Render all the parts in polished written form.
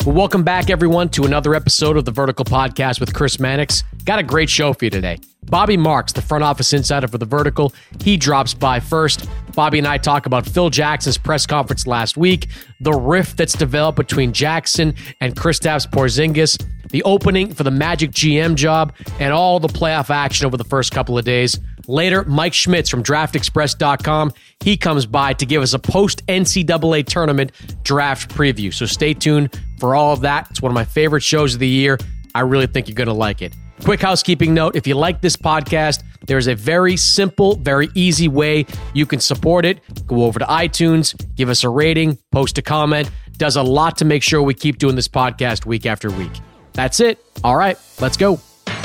Well, welcome back, everyone, to another episode of the Vertical Podcast with Chris Mannix. Got a great show for you today. Bobby Marks, the front office insider for the Vertical, he drops by first. Bobby and I talk about Phil Jackson's press conference last week, the rift that's developed between Jackson and Kristaps Porzingis, the opening for the Magic GM job, and all the playoff action over the first couple of days. Later, Mike Schmitz from DraftExpress.com, he comes by to give us a post-NCAA tournament draft preview. So stay tuned for all of that. It's one of my favorite shows of the year. I really think you're going to like it. Quick housekeeping note, if you like this podcast, there's a very simple, very easy way you can support it. Go over to iTunes, give us a rating, post a comment. Does a lot to make sure we keep doing this podcast week after week. That's it. All right, let's go.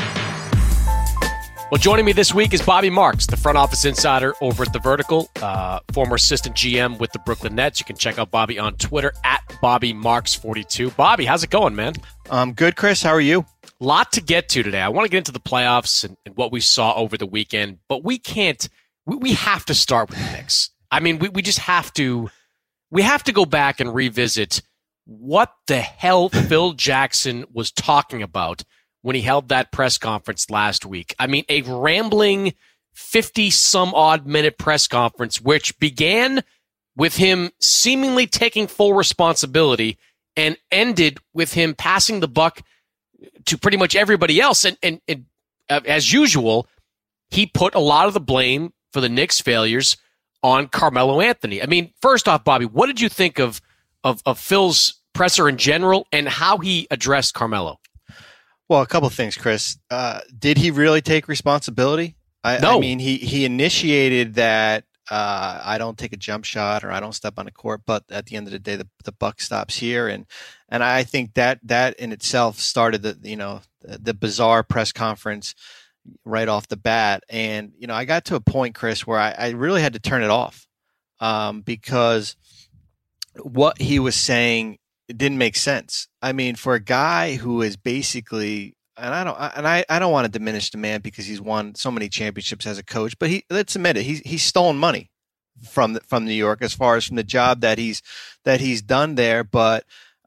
Well, joining me this week is Bobby Marks, the front office insider over at The Vertical, former assistant GM with the Brooklyn Nets. You can check out Bobby on Twitter at BobbyMarks42. Bobby, how's it going, man? Good, Chris. How are you? Lot to get to today. I want to get into the playoffs and what we saw over the weekend, but we can't. We have to start with the Knicks. I mean, we just have to. We have to go back and revisit what the hell Phil Jackson was talking about when he held that press conference last week. I mean, a rambling 50-some-odd minute press conference, which began with him seemingly taking full responsibility and ended with him passing the buck to pretty much everybody else. And as usual, he put a lot of the blame for the Knicks' failures on Carmelo Anthony. I mean, first off, Bobby, what did you think of Phil's presser in general and how he addressed Carmelo? Well, a couple of things, Chris. Did he really take responsibility? No. I mean, he initiated that I don't take a jump shot or I don't step on the court, but at the end of the day, the buck stops here. And I think that in itself started the bizarre press conference right off the bat. And, I got to a point, Chris, where I really had to turn it off because what he was saying, it didn't make sense. I mean, for a guy who is basically, and I don't want to diminish the man because he's won so many championships as a coach, but let's admit it, he's stolen money from New York as far as from the job that he's done there, but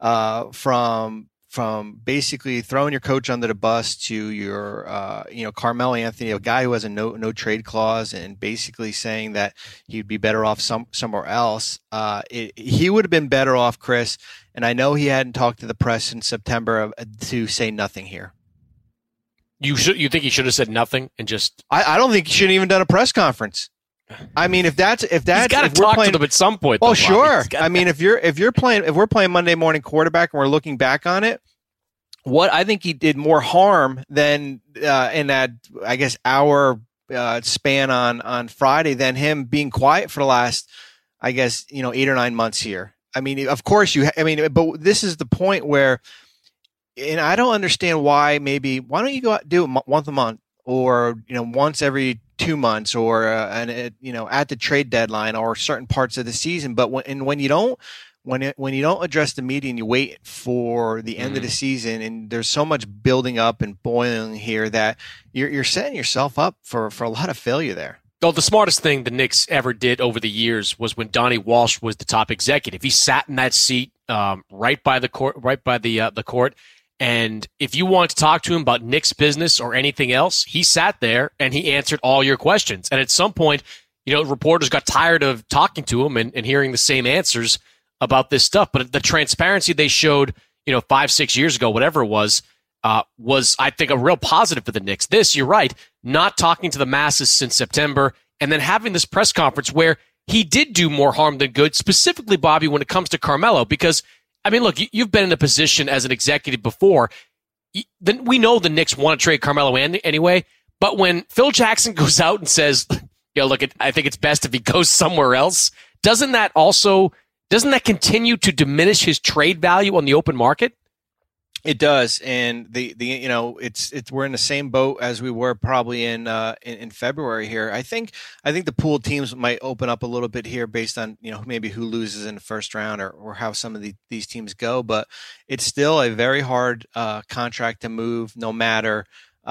from basically throwing your coach under the bus to your Carmelo Anthony, a guy who has a no trade clause, and basically saying that he'd be better off somewhere else. He would have been better off, Chris. And I know he hadn't talked to the press in September to say nothing here. You think he should have said nothing and just? I don't think he should have even done a press conference. I mean, if that's he's got to talk to them at some point. Oh, sure. I mean, if we're playing Monday morning quarterback and we're looking back on it, what I think he did more harm than in that, I guess, hour span on Friday than him being quiet for the last, I guess, 8 or 9 months here. I mean, of course but this is the point where, and I don't understand why don't you go out and do it once a month or, once every 2 months or, at the trade deadline or certain parts of the season. But when you don't address the media and you wait for the end of the season, and there's so much building up and boiling here that you're setting yourself up for a lot of failure there. Well, the smartest thing the Knicks ever did over the years was when Donnie Walsh was the top executive. He sat in that seat right by the court. And if you wanted to talk to him about Knicks business or anything else, he sat there and he answered all your questions. And at some point, reporters got tired of talking to him and hearing the same answers about this stuff. But the transparency they showed, 5-6 years ago, whatever it was, I think, a real positive for the Knicks. You're right, not talking to the masses since September, and then having this press conference where he did do more harm than good, specifically, Bobby, when it comes to Carmelo. Because, I mean, look, you've been in a position as an executive before. We know the Knicks want to trade Carmelo anyway, but when Phil Jackson goes out and says, look, I think it's best if he goes somewhere else, doesn't that continue to diminish his trade value on the open market? It does, and it's we're in the same boat as we were probably in February here. I think the pooled teams might open up a little bit here based on maybe who loses in the first round or how some of these teams go, but it's still a very hard contract to move, no matter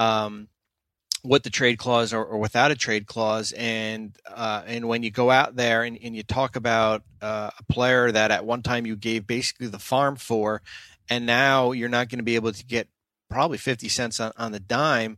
with the trade clause or without a trade clause. And when you go out there and you talk about a player that at one time you gave basically the farm for, and now you're not going to be able to get probably 50 cents on the dime.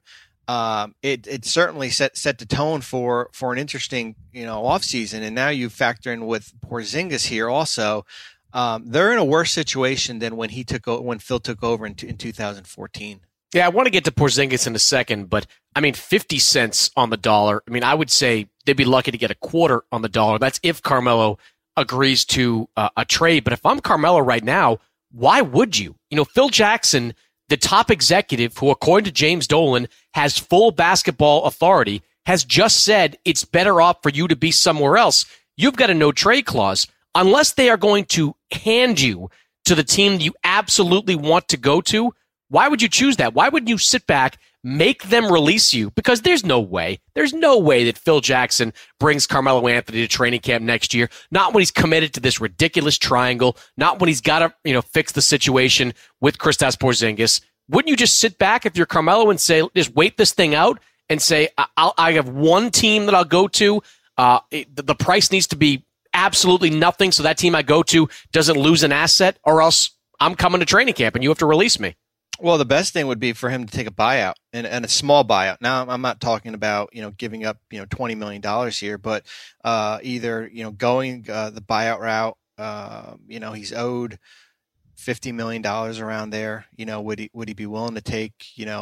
It certainly set the tone for an interesting, offseason. And now you factor in with Porzingis here also. They're in a worse situation than when Phil took over in 2014. Yeah, I want to get to Porzingis in a second, but 50 cents on the dollar. I would say they'd be lucky to get a quarter on the dollar. That's if Carmelo agrees to a trade. But if I'm Carmelo right now, why would you? Phil Jackson, the top executive who, according to James Dolan, has full basketball authority, has just said it's better off for you to be somewhere else. You've got a no trade clause. Unless they are going to hand you to the team you absolutely want to go to, why would you choose that? Why wouldn't you sit back, make them release you? Because there's no way that Phil Jackson brings Carmelo Anthony to training camp next year. Not when he's committed to this ridiculous triangle. Not when he's got to, fix the situation with Kristaps Porzingis. Wouldn't you just sit back if you're Carmelo and say, just wait this thing out and say, I have one team that I'll go to. The price needs to be absolutely nothing, so that team I go to doesn't lose an asset, or else I'm coming to training camp and you have to release me. Well, the best thing would be for him to take a buyout and a small buyout. Now, I'm not talking about, giving up, $20 million here, but either, going the buyout route, he's owed $50 million around there. Would he be willing to take,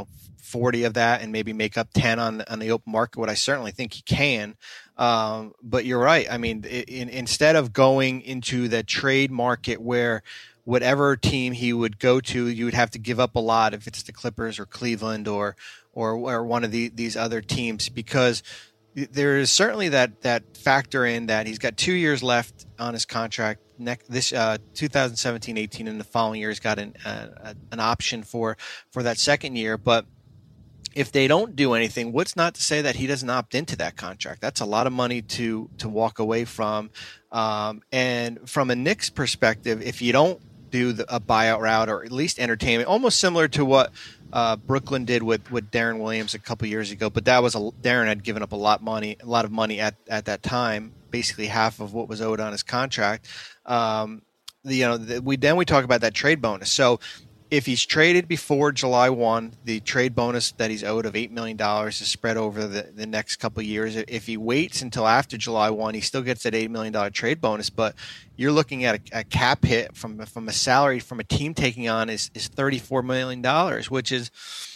40 of that and maybe make up 10 on the open market? What I certainly think he can. But you're right. Instead of going into the trade market where whatever team he would go to, you would have to give up a lot if it's the Clippers or Cleveland or one of these other teams, because there is certainly that factor in that he's got 2 years left on his contract. This 2017-18, and the following year he's got an option for that second year. But if they don't do anything, what's not to say that he doesn't opt into that contract? That's a lot of money to walk away from. And from a Knicks perspective, if you don't do a buyout route or at least entertainment, almost similar to what Brooklyn did with Darren Williams a couple years ago, but that was Darren had given up a lot of money at that time, basically half of what was owed on his contract. We talk about that trade bonus. So if he's traded before July 1, the trade bonus that he's owed of $8 million is spread over the next couple of years. If he waits until after July 1, he still gets that $8 million trade bonus, but you're looking at a cap hit from a salary from a team taking on is $34 million, which is,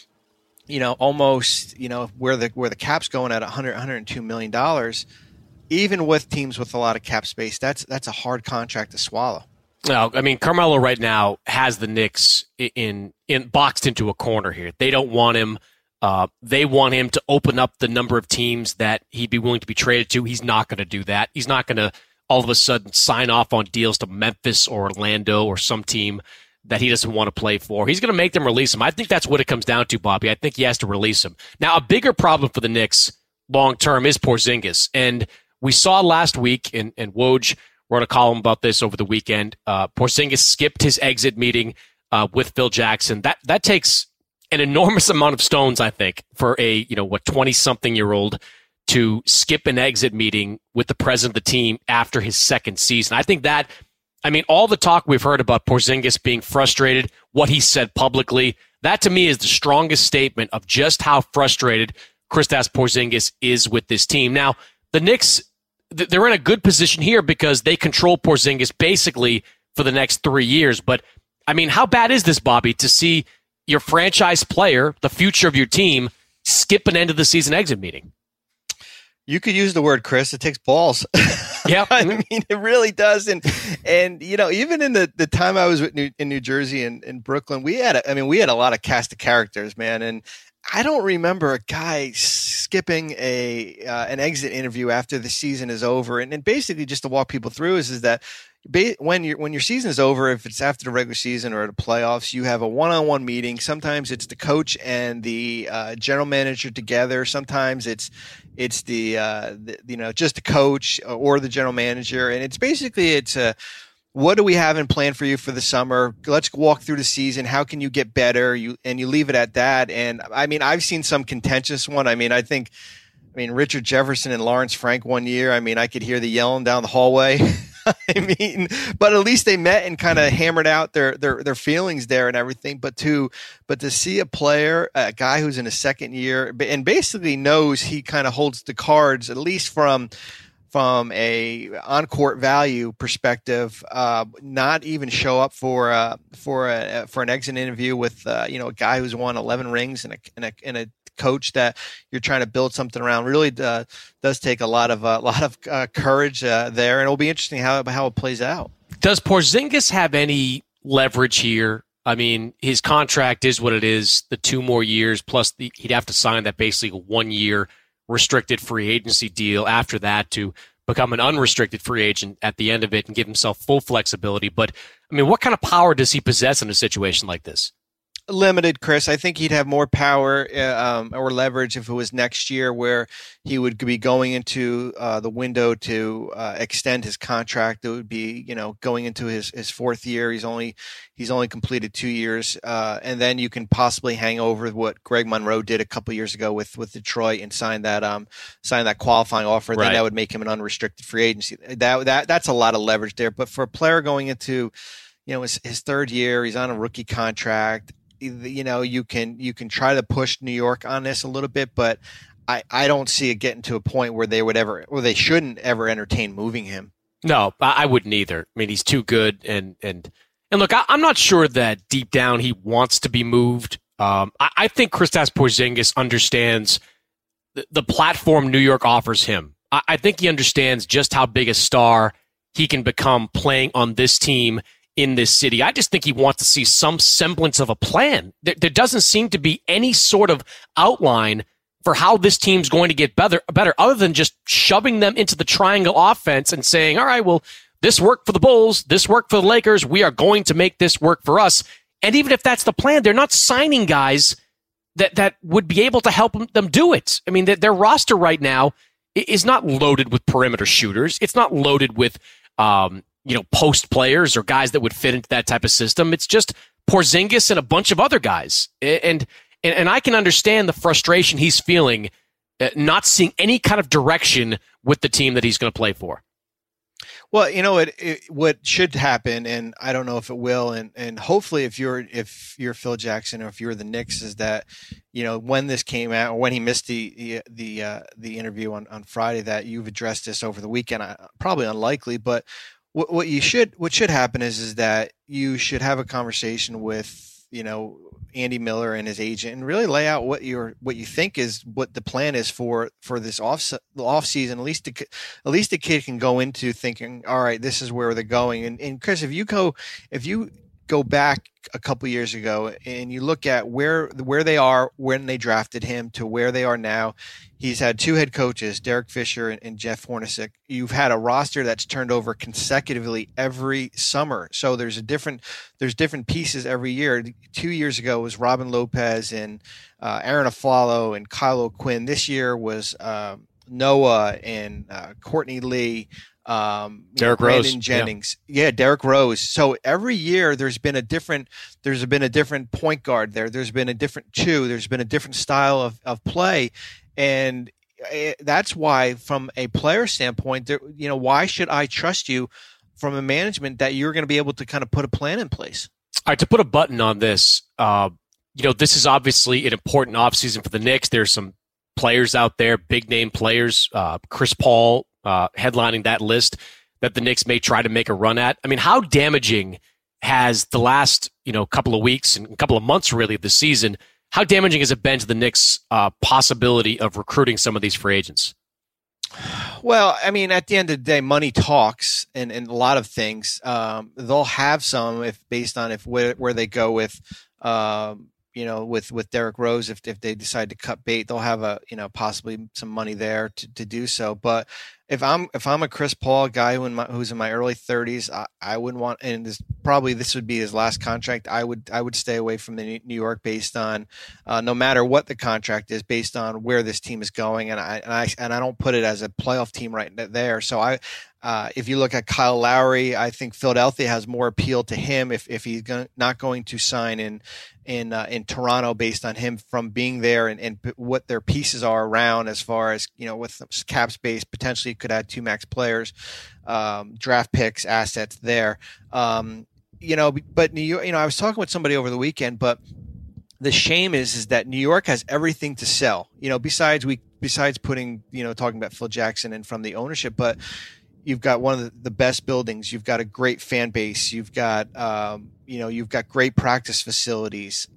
almost, where the cap's going at $102 million. Even with teams with a lot of cap space, that's a hard contract to swallow. No, Carmelo right now has the Knicks in boxed into a corner here. They don't want him. They want him to open up the number of teams that he'd be willing to be traded to. He's not going to do that. He's not going to all of a sudden sign off on deals to Memphis or Orlando or some team that he doesn't want to play for. He's going to make them release him. I think that's what it comes down to, Bobby. I think he has to release him. Now, a bigger problem for the Knicks long term is Porzingis. And we saw last week, and Woj wrote a column about this over the weekend. Porzingis skipped his exit meeting with Phil Jackson. That takes an enormous amount of stones, I think, for a 20-something-year-old to skip an exit meeting with the president of the team after his second season. I think that, all the talk we've heard about Porzingis being frustrated, what he said publicly, that to me is the strongest statement of just how frustrated Kristaps Porzingis is with this team. Now, the Knicks, they're in a good position here because they control Porzingis basically for the next 3 years. But, how bad is this, Bobby, to see your franchise player, the future of your team, skip an end-of-the-season exit meeting? You could use the word, Chris. It takes balls. Yeah, it really does. And even in the time I was in New Jersey and Brooklyn, we had a lot of cast of characters, man. And I don't remember a guy skipping an exit interview after the season is over. And basically, just to walk people through is that when your season is over, if it's after the regular season or the playoffs, you have a one-on-one meeting. Sometimes it's the coach and the general manager together. Sometimes it's just the coach or the general manager, and it's basically what do we have in plan for you for the summer? Let's walk through the season. How can you get better? You leave it at that. And I've seen some contentious one. I think Richard Jefferson and Lawrence Frank one year. I could hear the yelling down the hallway. I mean, but at least they met and kind of hammered out their feelings there and everything. But to see a player, a guy who's in his second year and basically knows he kind of holds the cards, at least from a on-court value perspective, not even show up for an exit interview with a guy who's won 11 rings and a coach that you're trying to build something around, really does take a lot of courage there, and it'll be interesting how it plays out. Does Porzingis have any leverage here? I mean, his contract is what it is. The 2 more years plus he'd have to sign that basically 1 year restricted free agency deal after that to become an unrestricted free agent at the end of it and give himself full flexibility. But I mean, what kind of power does he possess in a situation like this? Limited, Chris. I think he'd have more power or leverage if it was next year, where he would be going into the window to extend his contract. It would be, going into his fourth year. He's only completed 2 years, and then you can possibly hang over what Greg Monroe did a couple years ago with Detroit and sign that qualifying offer. Right. Then that would make him an unrestricted free agency. That's a lot of leverage there. But for a player going into his third year, he's on a rookie contract. You can try to push New York on this a little bit, but I don't see it getting to a point where they shouldn't ever entertain moving him. No, I wouldn't either. I mean, he's too good, and look, I'm not sure that deep down he wants to be moved. I think Kristaps Porzingis understands the platform New York offers him. I think he understands just how big a star he can become playing on this team in this city. I just think he wants to see some semblance of a plan. There doesn't seem to be any sort of outline for how this team's going to get better other than just shoving them into the triangle offense and saying, all right, well, this worked for the Bulls, this worked for the Lakers, we are going to make this work for us. And even if that's the plan, they're not signing guys that would be able to help them do it. I mean, their roster right now is not loaded with perimeter shooters. It's not loaded with post players or guys that would fit into that type of system. It's just Porzingis and a bunch of other guys. And I can understand the frustration he's feeling not seeing any kind of direction with the team that he's going to play for. Well, what should happen, and I don't know if it will, and hopefully if you're Phil Jackson or if you're the Knicks, is that when this came out, or when he missed the interview on Friday, that you've addressed this over the weekend. Probably unlikely, but what should happen is that you should have a conversation with Andy Miller and his agent and really lay out what you think is what the plan is for this off season. At least the kid can go into thinking, all right, this is where they're going. And Chris, if you go back a couple years ago and you look at where they are when they drafted him to where they are now, he's had 2 head coaches, Derek Fisher and Jeff Hornacek. You've had a roster that's turned over consecutively every summer. So there's different pieces every year. 2 years ago was Robin Lopez and Aaron Aflalo and Kyle O'Quinn. This year was Noah and Courtney Lee. Derrick Rose, Jennings, Derrick Rose. So every year there's been a different point guard there. There's been a different 2. There's been a different style of play, and that's why, from a player standpoint, why should I trust you from a management that you're going to be able to kind of put a plan in place? All right, to put a button on this, this is obviously an important offseason for the Knicks. There's some players out there, big name players, Chris Paul. Headlining that list that the Knicks may try to make a run at. I mean, how damaging has the last, couple of weeks and a couple of months really of the season, how damaging has it been to the Knicks' possibility of recruiting some of these free agents? Well, I mean, at the end of the day, money talks, and a lot of things. They'll have some based on where they go with Derrick Rose, if they decide to cut bait, they'll have possibly some money there to do so. But if I'm a Chris Paul guy who's in my early 30s, I wouldn't want, and this would be his last contract. I would stay away from the New York based on no matter what the contract is, based on where this team is going, and I don't put it as a playoff team right there. So If you look at Kyle Lowry, I think Philadelphia has more appeal to him if he's not going to sign in Toronto based on him from being there and what their pieces are around as far as, with cap space, potentially could add 2 max players, draft picks, assets there. But New York, I was talking with somebody over the weekend, but the shame is that New York has everything to sell, besides putting, talking about Phil Jackson and from the ownership, but you've got one of the best buildings. You've got a great fan base. You've got, you've got great practice facilities.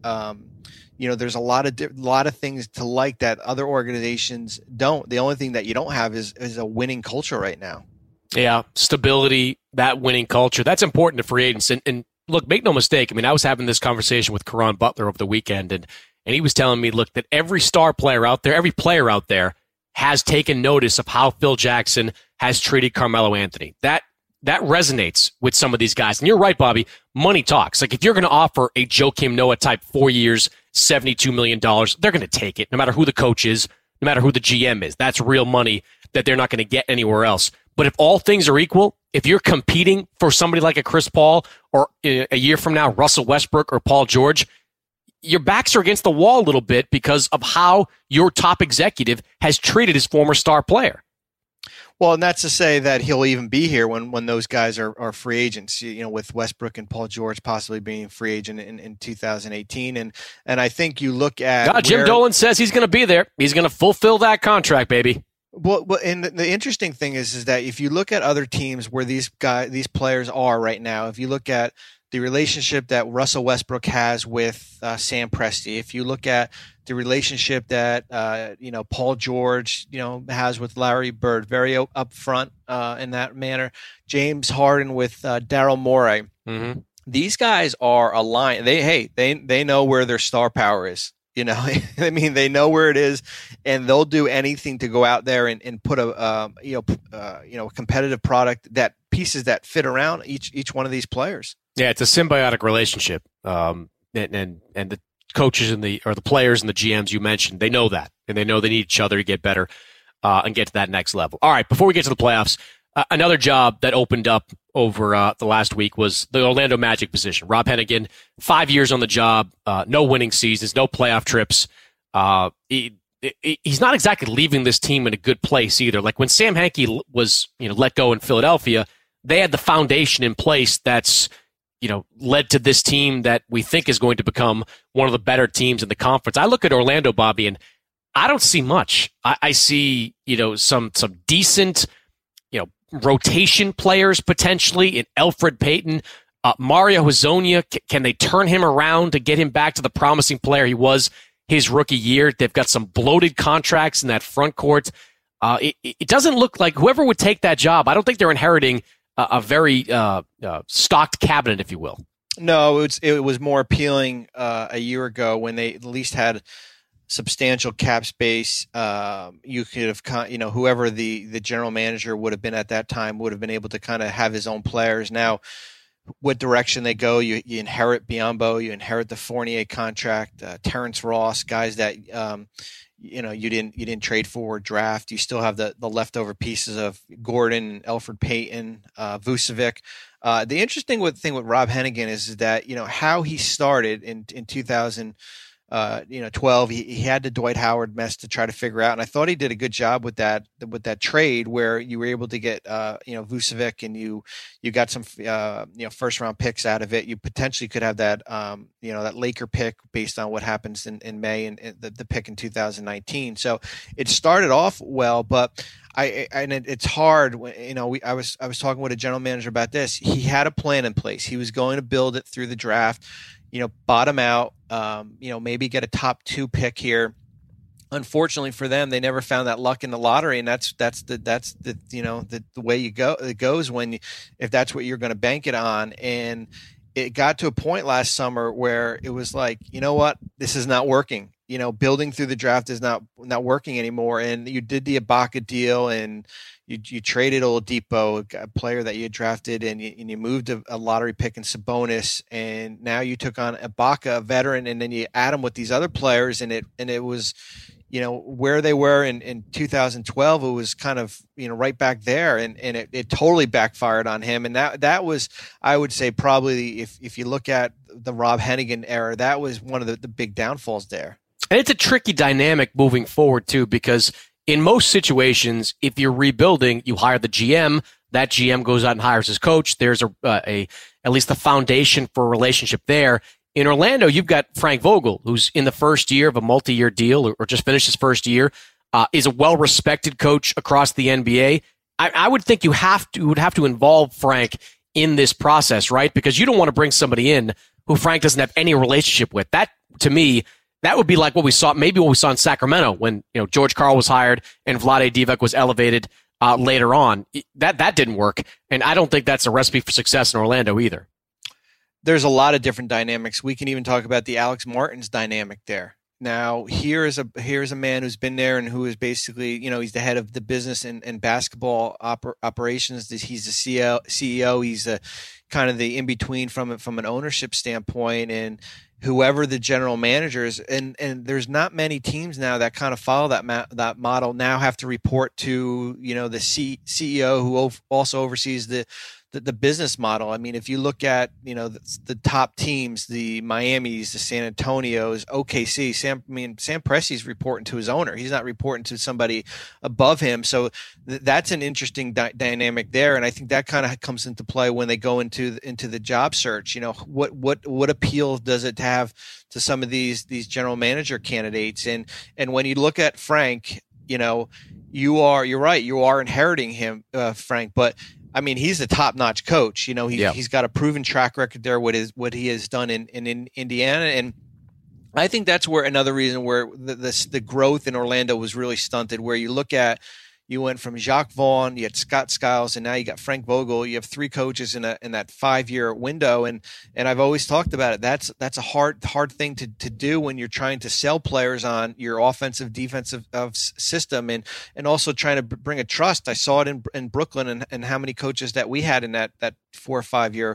There's a lot of things to like that other organizations don't. The only thing that you don't have is a winning culture right now. Yeah, stability, that winning culture, that's important to free agents. And look, make no mistake. I mean, I was having this conversation with Caron Butler over the weekend, and he was telling me, look, that every star player out there, every player out there has taken notice of how Phil Jackson has treated Carmelo Anthony. That resonates with some of these guys. And you're right, Bobby, money talks. Like if you're going to offer a Joakim Noah type 4 years, $72 million, they're going to take it no matter who the coach is, no matter who the GM is. That's real money that they're not going to get anywhere else. But if all things are equal, if you're competing for somebody like a Chris Paul or a year from now, Russell Westbrook or Paul George, your backs are against the wall a little bit because of how your top executive has treated his former star player. Well, and that's to say that he'll even be here when those guys are free agents, with Westbrook and Paul George possibly being free agent in 2018. And I think you look at Jim Dolan says he's going to be there. He's going to fulfill that contract, baby. Well, and the interesting thing is that if you look at other teams where these players are right now, if you look at the relationship that Russell Westbrook has with Sam Presti, if you look at the relationship that Paul George has with Larry Bird, very upfront in that manner, James Harden with Daryl Morey, these guys are aligned. They know where their star power is. I mean, they know where it is, and they'll do anything to go out there and put a competitive product, that pieces that fit around each one of these players. Yeah, it's a symbiotic relationship, and the coaches and the players and the GMs you mentioned, they know that, and they know they need each other to get better and get to that next level. All right, before we get to the playoffs, another job that opened up over the last week was the Orlando Magic position. Rob Hennigan, 5 years on the job, no winning seasons, no playoff trips. He's not exactly leaving this team in a good place either. Like when Sam Hinkie was let go in Philadelphia, they had the foundation in place that's led to this team that we think is going to become one of the better teams in the conference. I look at Orlando, Bobby, and I don't see much. I see, some decent, rotation players potentially in Elfrid Payton, Mario Hezonja. Can they turn him around to get him back to the promising player he was his rookie year? They've got some bloated contracts in that front court. It doesn't look like whoever would take that job, I don't think they're inheriting a very stocked cabinet, if you will. No, it was more appealing a year ago when they at least had substantial cap space. You could have, whoever the general manager would have been at that time would have been able to kind of have his own players. Now, what direction they go, you inherit Biyombo, you inherit the Fournier contract, Terrence Ross, guys that you didn't trade for or draft. You still have the leftover pieces of Gordon, Elfrid Payton, Vucevic. The interesting thing with Rob Hennigan is that how he started in 2012. He had the Dwight Howard mess to try to figure out, and I thought he did a good job with that trade where you were able to get Vucevic, and you got some first round picks out of it. You potentially could have that that Laker pick based on what happens in May and the pick in 2019. So it started off well, but it's hard. I was talking with a general manager about this. He had a plan in place. He was going to build it through the draft. Bottom out, maybe get a top 2 pick here. Unfortunately for them, they never found that luck in the lottery, and that's the way it goes if that's what you're going to bank it on. And it got to a point last summer where it was like, this is not working. Building through the draft is not working anymore. And you did the Ibaka deal, and you traded Oladipo, a player that you had drafted, and you moved a lottery pick in Sabonis, and now you took on Ibaka, a veteran, and then you add him with these other players, and it was where they were in 2012, it was kind of, right back there, and it totally backfired on him. And that was, I would say, probably if you look at the Rob Hennigan era, that was one of the big downfalls there. And it's a tricky dynamic moving forward too, because in most situations, if you're rebuilding, you hire the GM. That GM goes out and hires his coach. There's at least the foundation for a relationship there. In Orlando, you've got Frank Vogel, who's in the first year of a multi-year deal or just finished his first year, is a well-respected coach across the NBA. I would think you would have to involve Frank in this process, right? Because you don't want to bring somebody in who Frank doesn't have any relationship with. That, to me, that would be like what we saw in Sacramento when George Karl was hired and Vlade Divac was elevated later on. That didn't work, and I don't think that's a recipe for success in Orlando either. There's a lot of different dynamics. We can even talk about the Alex Martins dynamic there. Now, here's a man who's been there and who is basically, he's the head of the business and basketball operations. He's the CEO. He's kind of the in-between from an ownership standpoint, and whoever the general managers, and there's not many teams now that kind of follow that model, now have to report to, the CEO who also oversees the business model. I mean, if you look at, the top teams, the Miamis, the San Antonios, OKC, Sam Presti's reporting to his owner. He's not reporting to somebody above him. So that's an interesting dynamic there. And I think that kind of comes into play when they go into the job search. What appeal does it have to some of these general manager candidates? And when you look at Frank, you're right. You are inheriting him, Frank, but I mean, he's a top-notch coach. He's got a proven track record there. What he has done in Indiana, and I think that's where another reason where the growth in Orlando was really stunted. Where you went from Jacques Vaughn, you had Scott Skiles, and now you got Frank Vogel. You have three coaches in that 5-year window, and I've always talked about it. That's a hard thing to do when you're trying to sell players on your offensive defensive system, and also trying to bring a trust. I saw it in Brooklyn, and how many coaches that we had in that 4 or 5 year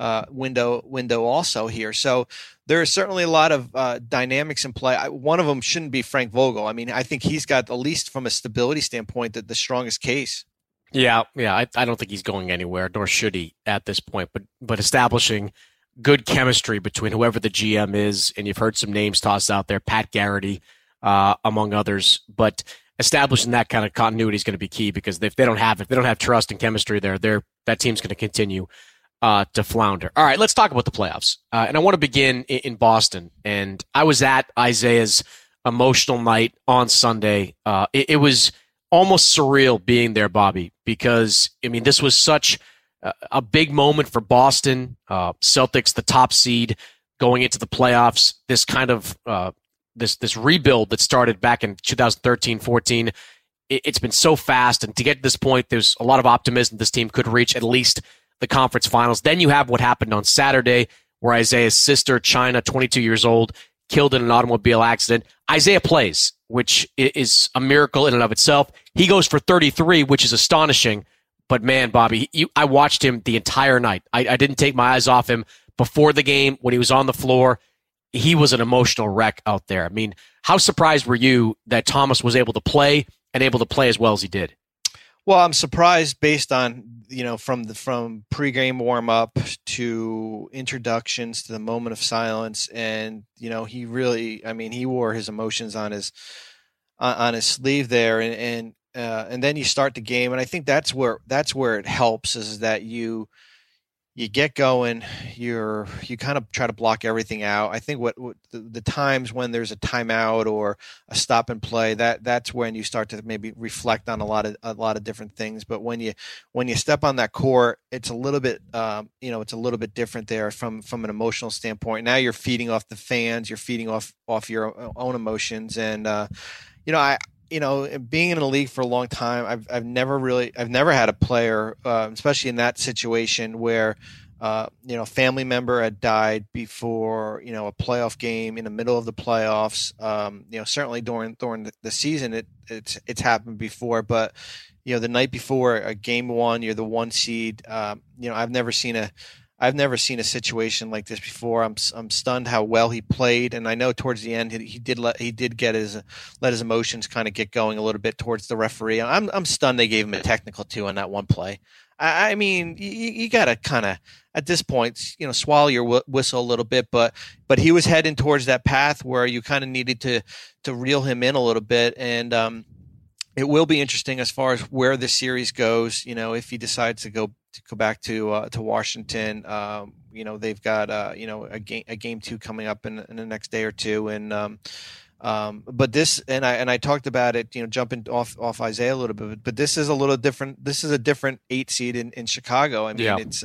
window also here. So there is certainly a lot of dynamics in play. One of them shouldn't be Frank Vogel. I mean, I think he's got, at least from a stability standpoint, the strongest case. Yeah. I don't think he's going anywhere, nor should he at this point. But establishing good chemistry between whoever the GM is, and you've heard some names tossed out there, Pat Garrity, among others. But establishing that kind of continuity is going to be key, because if they don't have trust and chemistry there, that team's going to continue to flounder. All right, let's talk about the playoffs. And I want to begin in Boston. And I was at Isaiah's emotional night on Sunday. It was almost surreal being there, Bobby, because, I mean, this was such a big moment for Boston. Celtics, the top seed, going into the playoffs. This kind of this rebuild that started back in 2013-14. It's been so fast. And to get to this point, there's a lot of optimism this team could reach at least the conference finals. Then you have what happened on Saturday, where Isaiah's sister, China, 22 years old, killed in an automobile accident. Isaiah plays, which is a miracle in and of itself. He goes for 33, which is astonishing. But man, Bobby, I watched him the entire night. I didn't take my eyes off him before the game. When he was on the floor, he was an emotional wreck out there. I mean, how surprised were you that Thomas was able to play and able to play as well as he did? Well, I'm surprised based on, from pregame warm up to introductions to the moment of silence. And, he really, he wore his emotions on his sleeve there. And then you start the game. And I think that's where it helps, is that you get going, you kind of try to block everything out. I think what the times when there's a timeout or a stop and play, that's when you start to maybe reflect on a lot of different things. But when you step on that court, it's a little bit it's a little bit different there from an emotional standpoint. Now you're feeding off the fans, you're feeding off your own emotions, and being in the league for a long time, I've never had a player, especially in that situation where, family member had died before, a playoff game in the middle of the playoffs. Certainly during the season, it's happened before, but, the night before a game one, you're the one seed. I've never seen I've never seen a situation like this before. I'm stunned how well he played, and I know towards the end he did let his emotions kind of get going a little bit towards the referee. I'm stunned they gave him a technical too on that one play. I mean, you got to kind of at this point, swallow your whistle a little bit, but he was heading towards that path where you kind of needed to reel him in a little bit, and it will be interesting as far as where the series goes. If he decides to go back to Washington, they've got a game 2 coming up in the next day or two, and but this, and I talked about it, jumping off Isaiah a little bit, but this is a little different. This is a different 8 seed in Chicago. I mean, it's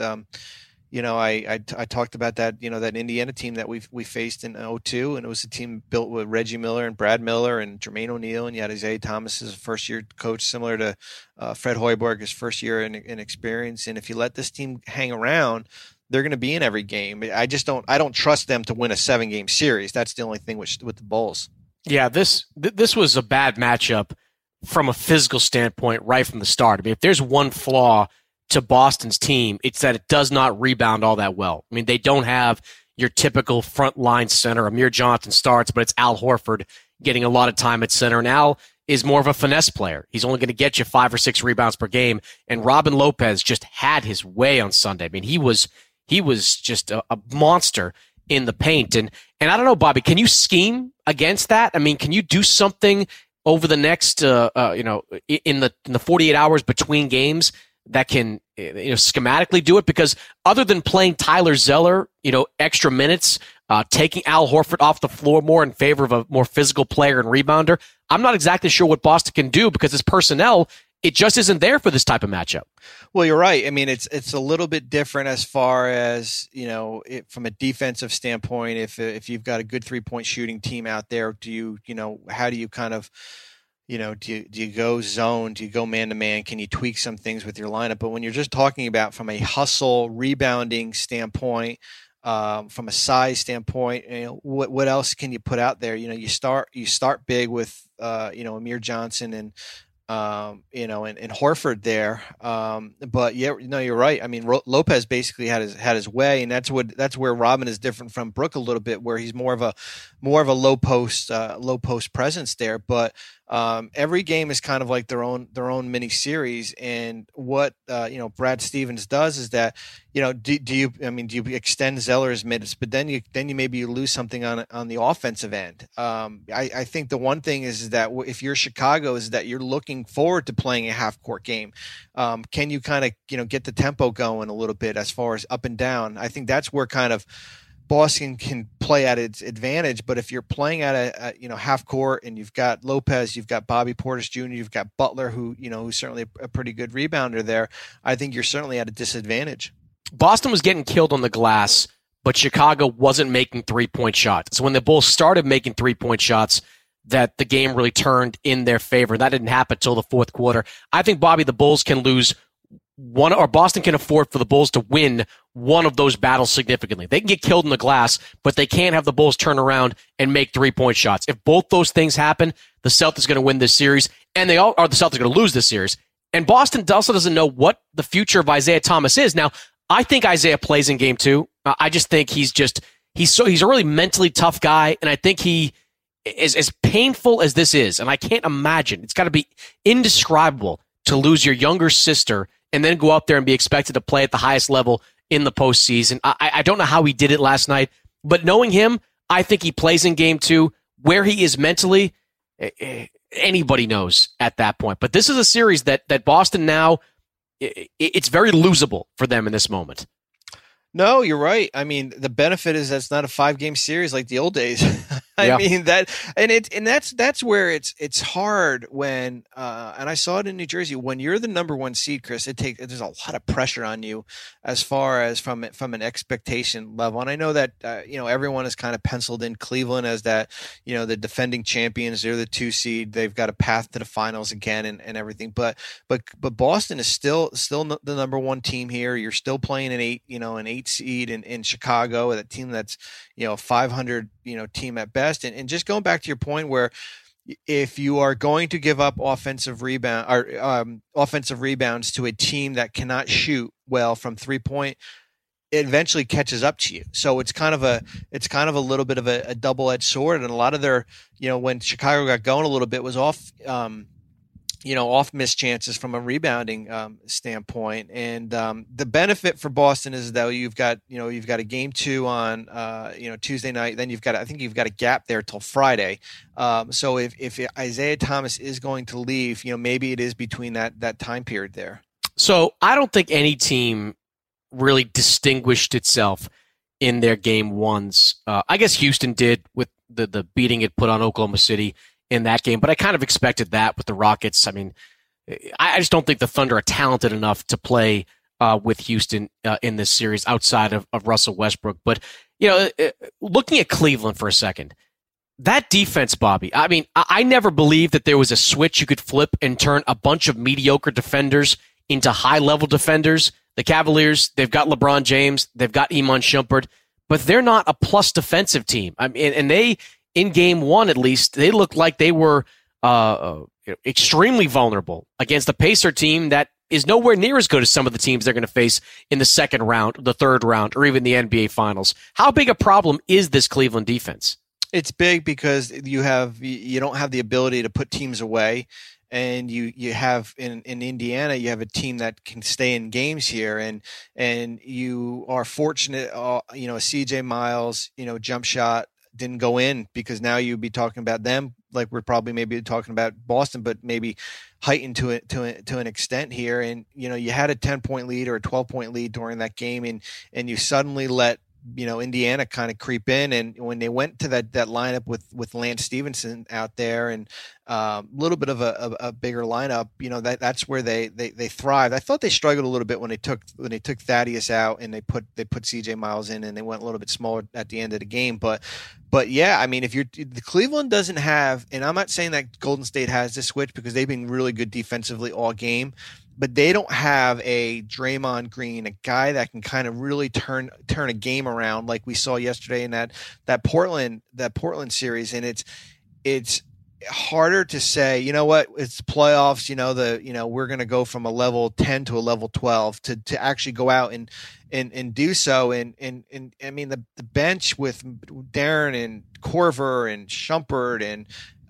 I talked about that, that Indiana team that we faced in 2002, and it was a team built with Reggie Miller and Brad Miller and Jermaine O'Neal, and you had Isaiah Thomas as a first-year coach, similar to Fred Hoiberg, his first year in experience. And if you let this team hang around, they're going to be in every game. I don't trust them to win a 7-game series. That's the only thing with the Bulls. Yeah, this was a bad matchup from a physical standpoint right from the start. I mean, if there's one flaw to Boston's team, it's that it does not rebound all that well. I mean, they don't have your typical front line center. Amir Johnson starts, but it's Al Horford getting a lot of time at center. And Al is more of a finesse player. He's only going to get you 5 or 6 rebounds per game. And Robin Lopez just had his way on Sunday. I mean, he was just a monster in the paint. And I don't know, Bobby, can you scheme against that? I mean, can you do something over the next, in the 48 hours between games that can, schematically do it? Because other than playing Tyler Zeller, extra minutes, taking Al Horford off the floor more in favor of a more physical player and rebounder, I'm not exactly sure what Boston can do because his personnel, it just isn't there for this type of matchup. Well, you're right. I mean, it's a little bit different as far as, from a defensive standpoint. If you've got a good 3-point shooting team out there, how do you kind of, do you go zone? Do you go man-to-man? Can you tweak some things with your lineup? But when you're just talking about from a hustle, rebounding standpoint, from a size standpoint, what else can you put out there? You start big with, Amir Johnson and Horford there. But yeah, no, you're right. I mean, Lopez basically had his way, and that's where Robin is different from Brook a little bit, where he's more of a low post presence there. But every game is kind of like their own mini series. And what Brad Stevens does is that, do you extend Zeller's minutes, but then you maybe lose something on the offensive end. I think the one thing is that if you're Chicago, is that you're looking forward to playing a half court game. Can you kind of get the tempo going a little bit as far as up and down? I think that's where kind of Boston can play at its advantage. But if you're playing at a half court and you've got Lopez, you've got Bobby Portis Jr., you've got Butler, who's certainly a pretty good rebounder there, I think you're certainly at a disadvantage. Boston was getting killed on the glass, but Chicago wasn't making 3-point shots. So when the Bulls started making 3-point shots, that the game really turned in their favor. That didn't happen until the fourth quarter. I think, Bobby, the Bulls can lose one, or Boston can afford for the Bulls to win one of those battles significantly. They can get killed in the glass, but they can't have the Bulls turn around and make 3-point shots. If both those things happen, the Celtics are going to win this series, and the Celtics are going to lose this series. And Boston also doesn't know what the future of Isaiah Thomas is. Now, I think Isaiah plays in game 2. I just think he's a really mentally tough guy, and I think he is, as painful as this is, and I can't imagine, it's got to be indescribable to lose your younger sister and then go up there and be expected to play at the highest level in the postseason. I don't know how he did it last night, but knowing him, I think he plays in game 2. Where he is mentally, anybody knows at that point. But this is a series that Boston now, it's very losable for them in this moment. No, you're right. I mean, the benefit is that's not a 5-game series like the old days. I mean that, and that's where it's hard when, and I saw it in New Jersey, when you're the number 1 seed, Chris. There's a lot of pressure on you as far as from an expectation level. And I know that everyone has kind of penciled in Cleveland as that, the defending champions. They're the 2 seed. They've got a path to the finals again and everything. But Boston is still the number 1 team here. You're still playing an 8 seed in Chicago, a team that's 500 team at best. And just going back to your point, where if you are going to give up offensive rebounds to a team that cannot shoot well from 3-point, eventually catches up to you. So it's kind of a little bit of a double-edged sword. And a lot of their, when Chicago got going a little bit, was off missed chances from a rebounding standpoint. And the benefit for Boston is that you've got a game 2 on Tuesday night. Then you've got a gap there till Friday. So if Isaiah Thomas is going to leave, maybe it is between that time period there. So I don't think any team really distinguished itself in their game ones. I guess Houston did with the beating it put on Oklahoma City in that game, but I kind of expected that with the Rockets. I mean, I just don't think the Thunder are talented enough to play with Houston in this series outside of Russell Westbrook. But, looking at Cleveland for a second, that defense, Bobby, I mean, I never believed that there was a switch you could flip and turn a bunch of mediocre defenders into high-level defenders. The Cavaliers, they've got LeBron James, they've got Iman Shumpert, but they're not a plus defensive team. I mean, and they, in game 1 at least, they looked like they were extremely vulnerable against the Pacer team that is nowhere near as good as some of the teams they're going to face in the second round, the third round, or even the NBA Finals. How big a problem is this Cleveland defense? It's big because you don't have the ability to put teams away. And you have in Indiana, you have a team that can stay in games here, and you are fortunate. CJ Miles, jump shot didn't go in, because now you'd be talking about them like we're probably maybe talking about Boston, but maybe heightened to an extent here. And you had a 10-point lead or a 12-point lead during that game, and you suddenly let Indiana kind of creep in. And when they went to that lineup with Lance Stevenson out there and a little bit of a bigger lineup, that's where they thrived. I thought they struggled a little bit when they took Thaddeus out and they put CJ Miles in, and they went a little bit smaller at the end of the game. But yeah, I mean, the Cleveland doesn't have, and I'm not saying that Golden State has this switch, because they've been really good defensively all game, but they don't have a Draymond Green, a guy that can kind of really turn a game around like we saw yesterday in that Portland series. And it's harder to say, it's playoffs, we're going to go from a level 10 to a level 12 to actually go out and do so. And I mean, the bench with Darren and Korver and Shumpert and,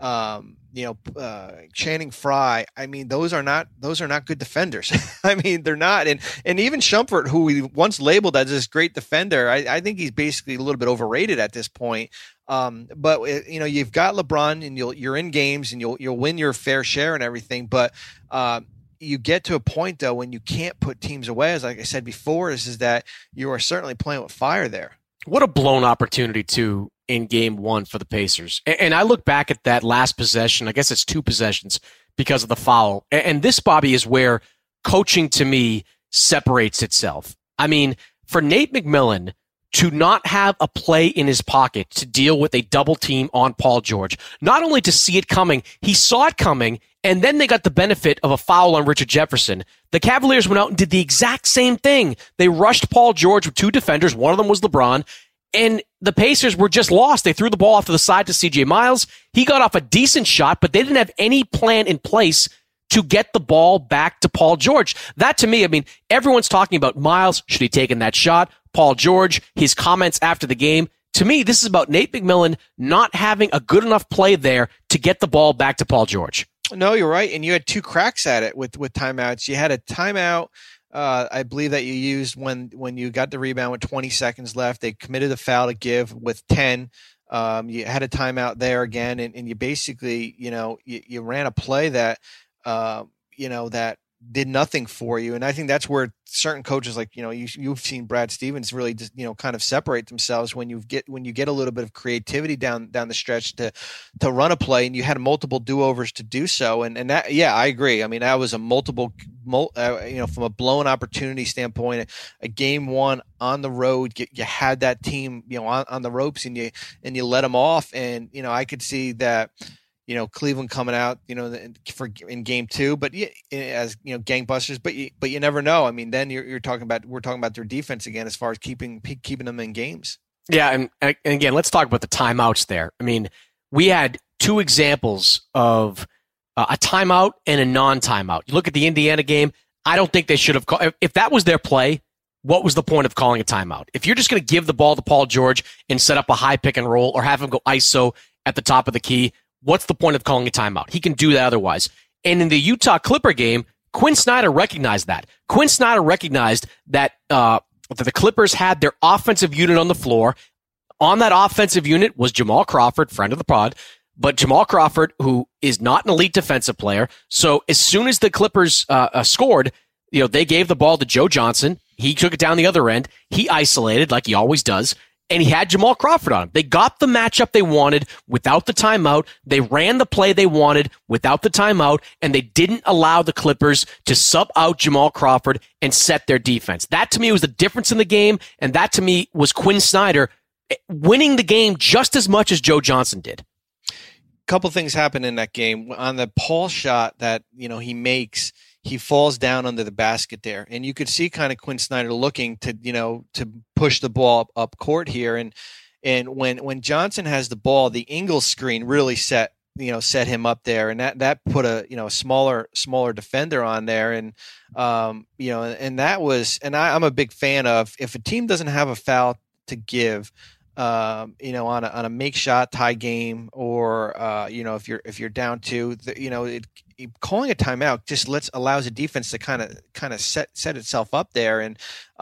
Channing Frye, I mean, those are not good defenders. I mean, they're not. And even Shumpert, who we once labeled as this great defender, I think he's basically a little bit overrated at this point. But you've got LeBron, and you're in games, and you'll win your fair share and everything. But you get to a point though when you can't put teams away, as like I said before, is that you are certainly playing with fire there. What a blown opportunity too in game 1 for the Pacers. And I look back at that last possession. I guess it's 2 possessions because of the foul. And this, Bobby, is where coaching to me separates itself. I mean, for Nate McMillan to not have a play in his pocket to deal with a double team on Paul George, not only to see it coming, he saw it coming, and then they got the benefit of a foul on Richard Jefferson. The Cavaliers went out and did the exact same thing. They rushed Paul George with 2 defenders. One of them was LeBron. And the Pacers were just lost. They threw the ball off to the side to CJ Miles. He got off a decent shot, but they didn't have any plan in place to get the ball back to Paul George. That, to me, I mean, everyone's talking about Miles. Should he taken that shot? Paul George, his comments after the game. To me, this is about Nate McMillan not having a good enough play there to get the ball back to Paul George. No, you're right. And you had 2 cracks at it with timeouts. You had a timeout, I believe, that you used when you got the rebound with 20 seconds left. They committed a foul to give with 10. You had a timeout there again, and you basically, you ran a play that, that did nothing for you. And I think that's where certain coaches, like, you've seen Brad Stevens really just, kind of separate themselves when you get a little bit of creativity down the stretch to run a play, and you had multiple do-overs to do so. And that, yeah, I agree. I mean, that was a from a blown opportunity standpoint, a game 1 on the road, you had that team, on the ropes, and you let them off. And, I could see that, Cleveland coming out, in game 2, but as gangbusters, but you never know. I mean, then we're talking about their defense again, as far as keeping them in games. Yeah. And again, let's talk about the timeouts there. I mean, we had 2 examples of a timeout and a non-timeout. You look at the Indiana game. I don't think they should have called, if that was their play, what was the point of calling a timeout? If you're just going to give the ball to Paul George and set up a high pick and roll or have him go ISO at the top of the key, what's the point of calling a timeout? He can do that otherwise. And in the Utah Clipper game, Quinn Snyder recognized that. Quinn Snyder recognized that the Clippers had their offensive unit on the floor. On that offensive unit was Jamal Crawford, friend of the pod, but Jamal Crawford, who is not an elite defensive player. So as soon as the Clippers scored, they gave the ball to Joe Johnson. He took it down the other end. He isolated like he always does. And he had Jamal Crawford on him. They got the matchup they wanted without the timeout. They ran the play they wanted without the timeout, and they didn't allow the Clippers to sub out Jamal Crawford and set their defense. That, to me, was the difference in the game, and that, to me, was Quinn Snyder winning the game just as much as Joe Johnson did. Couple things happened in that game. On the Paul shot that he makes, he falls down under the basket there, and you could see kind of Quinn Snyder looking to push the ball up court here, and when Johnson has the ball, the Ingles screen really set him up there, and that put a smaller defender on there, and and that was, and I'm a big fan of, if a team doesn't have a foul to give, on a make shot tie game, or if you're down two, calling a timeout just allows the defense to kind of set itself up there, and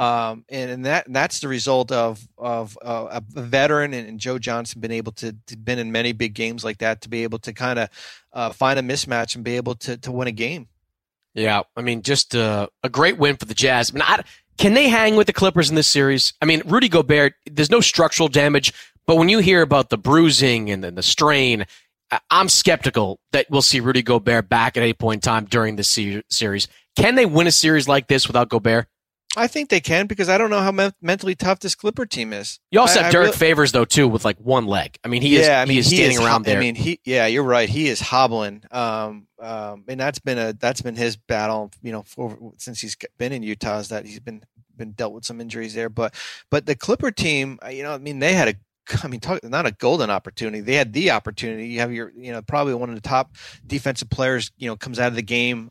that's the result of a veteran and Joe Johnson been in many big games like that, to be able to kind of find a mismatch and be able to win a game. Yeah, I mean, just a great win for the Jazz. I mean, can they hang with the Clippers in this series? I mean, Rudy Gobert, there's no structural damage, but when you hear about the bruising and the strain, I'm skeptical that we'll see Rudy Gobert back at any point in time during this series. Can they win a series like this without Gobert? I think they can, because I don't know how mentally tough this Clipper team is. You also have Derek Favors, though, too, with like one leg. I mean, he is standing around there. I mean, you're right. He is hobbling. And that's been his battle, since he's been in Utah, is that he's been dealt with some injuries there. But the Clipper team, they had not a golden opportunity. They had the opportunity. You have your, probably one of the top defensive players, comes out of the game,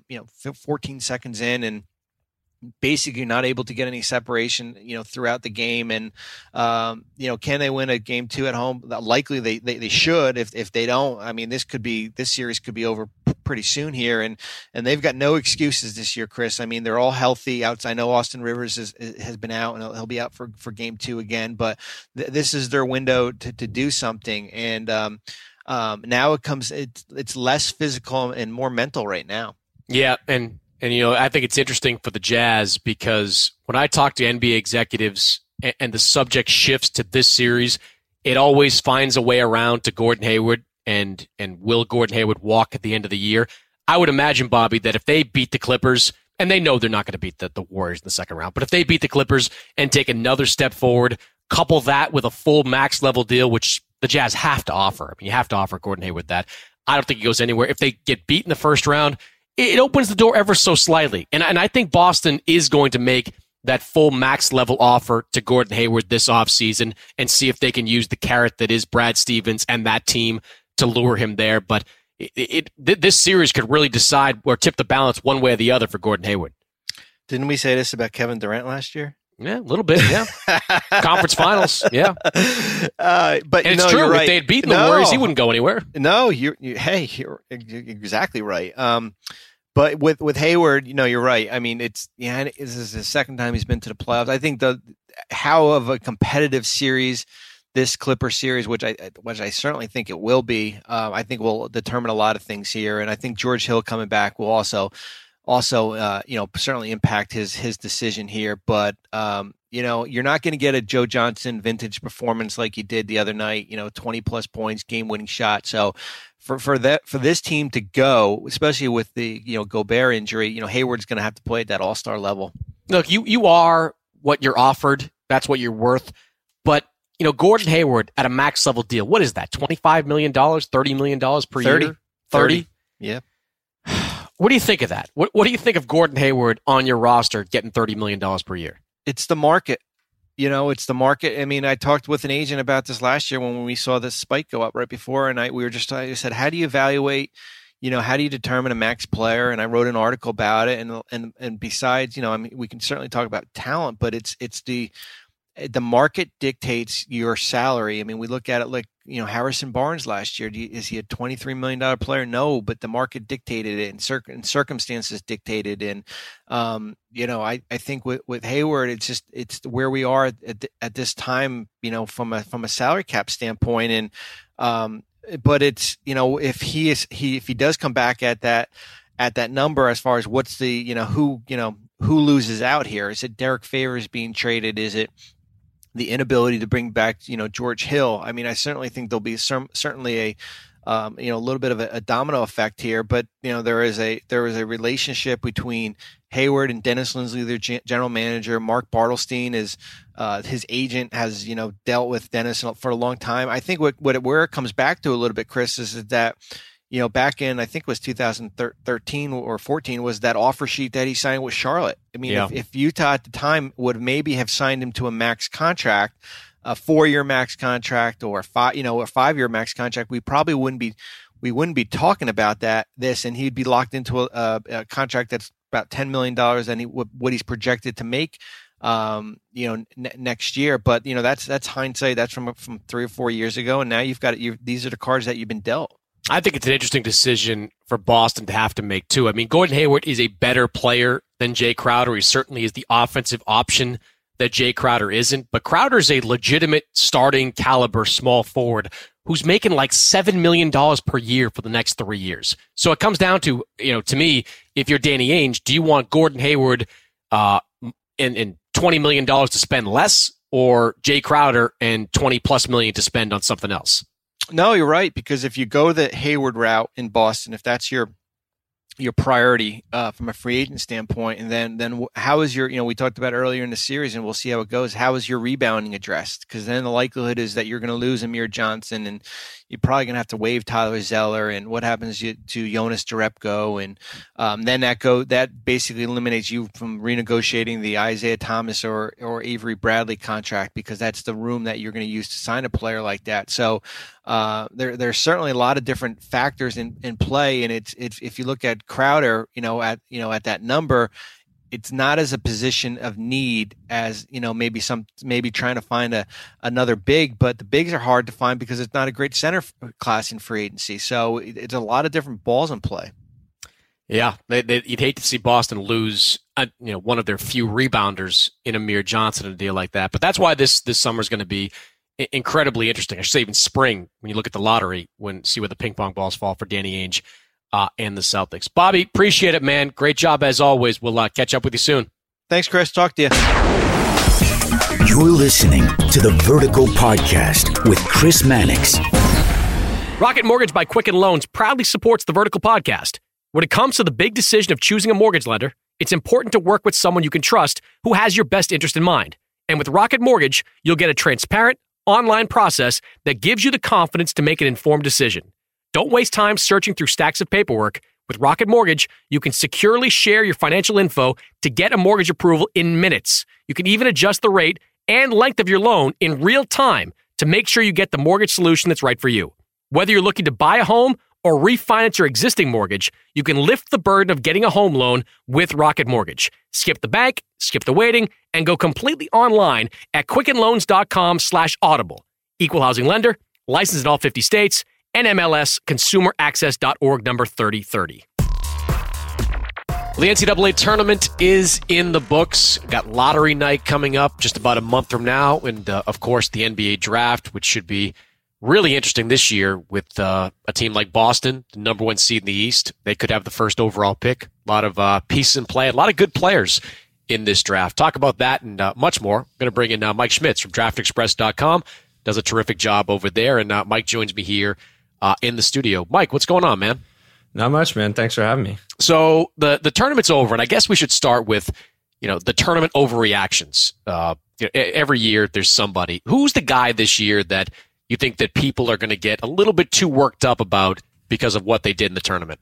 14 seconds in, and basically not able to get any separation, throughout the game. And, can they win a game 2 at home? Likely they should. If they don't, I mean, this series could be over pretty soon here. And they've got no excuses this year, Chris. I mean, they're all healthy outside. I know Austin Rivers has been out, and he'll be out for game 2 again, but this is their window to do something. And, now it's less physical and more mental right now. Yeah. And I think it's interesting for the Jazz, because when I talk to NBA executives and the subject shifts to this series, it always finds a way around to Gordon Hayward, and will Gordon Hayward walk at the end of the year? I would imagine, Bobby, that if they beat the Clippers, and they know they're not going to beat the Warriors in the second round, but if they beat the Clippers and take another step forward, couple that with a full max level deal, which the Jazz have to offer. I mean, you have to offer Gordon Hayward that. I don't think he goes anywhere. If they get beat in the first round, it opens the door ever so slightly. And I think Boston is going to make that full max level offer to Gordon Hayward this offseason and see if they can use the carrot that is Brad Stevens and that team to lure him there. But this series could really decide or tip the balance one way or the other for Gordon Hayward. Didn't we say this about Kevin Durant last year? Yeah, a little bit, yeah. Conference finals, yeah. But and it's true. You're right. If they had beaten the Warriors, he wouldn't go anywhere. No, you're exactly right. But with Hayward, you're right. I mean, this is the second time he's been to the playoffs. I think how of a competitive series this Clipper series, which I certainly think it will be, I think will determine a lot of things here. And I think George Hill coming back will also certainly impact his decision here. But you're not going to get a Joe Johnson vintage performance like you did the other night. 20 plus points, game winning shot. So for this team to go, especially with the Gobert injury, Hayward's going to have to play at that all-star level. Look, you are what you're offered. That's what you're worth. But Gordon Hayward at a max level deal, what is that? $25 million, $30 million per year? 30. Yeah. What do you think of that? What do you think of Gordon Hayward on your roster getting $30 million per year? It's the market. It's the market. I mean, I talked with an agent about this last year when we saw this spike go up right before, and I said, how do you evaluate, how do you determine a max player? And I wrote an article about it. And besides, I mean, we can certainly talk about talent, but it's the market dictates your salary. I mean, we look at it like, Harrison Barnes last year. Is he a $23 million player? No, but the market dictated it, and circumstances dictated. And I think with Hayward, it's where we are at this time. From a salary cap standpoint, and but it's if he does come back at that number, as far as what's the who loses out here? Is it Derek Favors being traded? Is it the inability to bring back, George Hill? I mean, I certainly think there'll be certainly a little bit of a domino effect here, but there is a relationship between Hayward and Dennis Linsley, their general manager. Mark Bartelstein is his agent, has dealt with Dennis for a long time. I think where it comes back to a little bit, Chris, is that back in, I think it was 2013 or 14, was that offer sheet that he signed with Charlotte. I mean, if Utah at the time would maybe have signed him to a max contract, a 4-year max contract, or a 5-year max contract, we probably wouldn't be talking about this, and he'd be locked into a contract that's about $10 million than what he's projected to make, next year. But that's hindsight. That's from 3 or 4 years ago, and now these are the cards that you've been dealt. I think it's an interesting decision for Boston to have to make, too. I mean, Gordon Hayward is a better player than Jay Crowder. He certainly is the offensive option that Jay Crowder isn't. But Crowder's a legitimate starting caliber small forward who's making like $7 million per year for the next 3 years. So it comes down to, to me, if you're Danny Ainge, do you want Gordon Hayward and $20 million to spend less, or Jay Crowder and $20+ million to spend on something else? No, you're right, because if you go the Hayward route in Boston, if that's your priority from a free agent standpoint, and then how is your, we talked about earlier in the series, and we'll see how it goes, how is your rebounding addressed? Because then the likelihood is that you're going to lose Amir Johnson, and you're probably going to have to waive Tyler Zeller, and what happens to Jonas Jerebko, and then that basically eliminates you from renegotiating the Isaiah Thomas or Avery Bradley contract, because that's the room that you're going to use to sign a player like that. So there's certainly a lot of different factors in play, and it's if you look at Crowder, at that number, it's not as a position of need as maybe trying to find another big, but the bigs are hard to find because it's not a great center class in free agency. So it's a lot of different balls in play. Yeah, you'd hate to see Boston lose one of their few rebounders in Amir Johnson in a deal like that. But that's why this summer is going to be incredibly interesting. I should say even spring, when you look at the lottery, see where the ping pong balls fall for Danny Ainge and the Celtics. Bobby, appreciate it, man. Great job as always. We'll catch up with you soon. Thanks, Chris. Talk to you. You're listening to the Vertical Podcast with Chris Mannix. Rocket Mortgage by Quicken Loans proudly supports the Vertical Podcast. When it comes to the big decision of choosing a mortgage lender, it's important to work with someone you can trust who has your best interest in mind. And with Rocket Mortgage, you'll get a transparent, online process that gives you the confidence to make an informed decision. Don't waste time searching through stacks of paperwork. With Rocket Mortgage, you can securely share your financial info to get a mortgage approval in minutes. You can even adjust the rate and length of your loan in real time to make sure you get the mortgage solution that's right for you. Whether you're looking to buy a home or refinance your existing mortgage, you can lift the burden of getting a home loan with Rocket Mortgage. Skip the bank, skip the waiting, and go completely online at quickenloans.com/audible. Equal housing lender, licensed in all 50 states, NMLS consumeraccess.org number 3030. The NCAA tournament is in the books. Got lottery night coming up just about a month from now. And, of course, the NBA draft, which should be really interesting this year with a team like Boston, the number 1 seed in the East. They could have the first overall pick. A lot of pieces in play, a lot of good players in this draft. Talk about that and much more. I'm going to bring in Mike Schmitz from DraftExpress.com. Does a terrific job over there. And Mike joins me here in the studio. Mike, what's going on, man? Not much, man. Thanks for having me. So the tournament's over, and I guess we should start with, the tournament overreactions. Every year there's somebody. Who's the guy this year that you think that people are going to get a little bit too worked up about because of what they did in the tournament?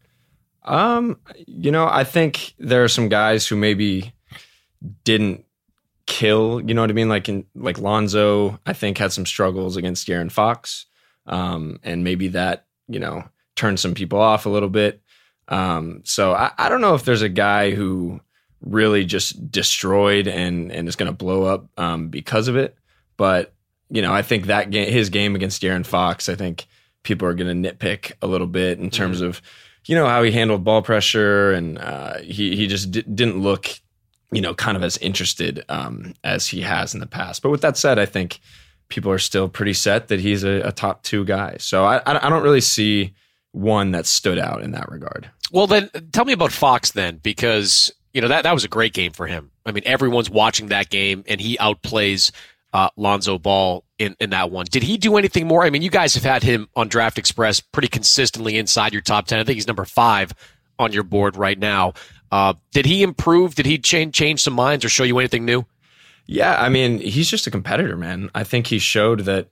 I think there are some guys who maybe didn't kill, you know what I mean? Like Lonzo, I think, had some struggles against De'Aaron Fox. And maybe that, turned some people off a little bit. So I don't know if there's a guy who really just destroyed and is going to blow up because of it. But, I think that his game against De'Aaron Fox, I think people are going to nitpick a little bit in terms of, how he handled ball pressure, and he just didn't look, kind of as interested as he has in the past. But with that said, I think people are still pretty set that he's a top 2 guy. So I don't really see one that stood out in that regard. Well, then tell me about Fox then, because that was a great game for him. I mean, everyone's watching that game, and he outplays Lonzo Ball in that one. Did he do anything more? I mean, you guys have had him on Draft Express pretty consistently inside your top 10. I think he's number 5 on your board right now. Did he improve? Did he change some minds or show you anything new? Yeah, I mean, he's just a competitor, man. I think he showed that,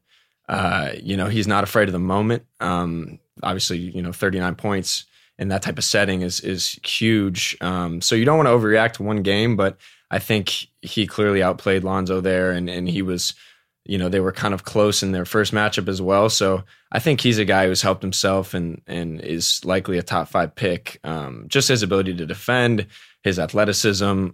he's not afraid of the moment. Obviously, 39 points in that type of setting is huge. So you don't want to overreact to one game, but I think he clearly outplayed Lonzo there, and he was, they were kind of close in their first matchup as well. So I think he's a guy who's helped himself and is likely a top 5 pick. Just his ability to defend, his athleticism.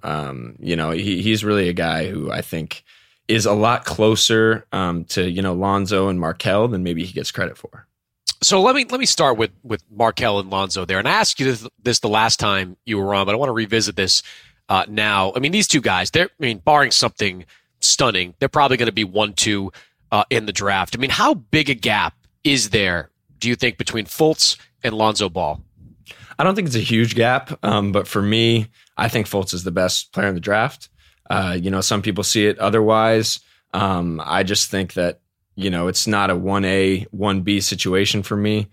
He's really a guy who I think is a lot closer to, Lonzo and Markelle than maybe he gets credit for. So let me start with Markelle and Lonzo there. And I asked you this the last time you were on, but I want to revisit this now. I mean, these two guys, barring something stunning, they're probably going to be 1-2 in the draft. I mean, how big a gap is there, do you think, between Fultz and Lonzo Ball? I don't think it's a huge gap, but for me, I think Fultz is the best player in the draft. Some people see it otherwise. I just think that, it's not a 1A, 1B situation for me.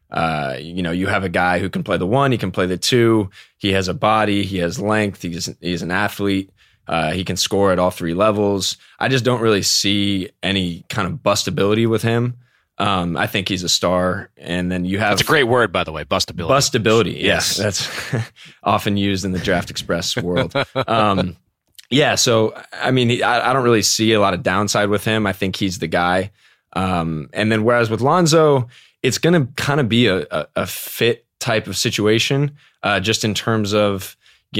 You have a guy who can play the 1, he can play the 2. He has a body, he has length, he's an athlete. He can score at all 3 levels. I just don't really see any kind of bustability with him. I think he's a star. And then you have... That's a great word, by the way, bustability. Bustability, yes. That's often used in the Draft Express world. So, I mean, I don't really see a lot of downside with him. I think he's the guy. And then whereas with Lonzo, it's going to kind of be a fit type of situation, just in terms of,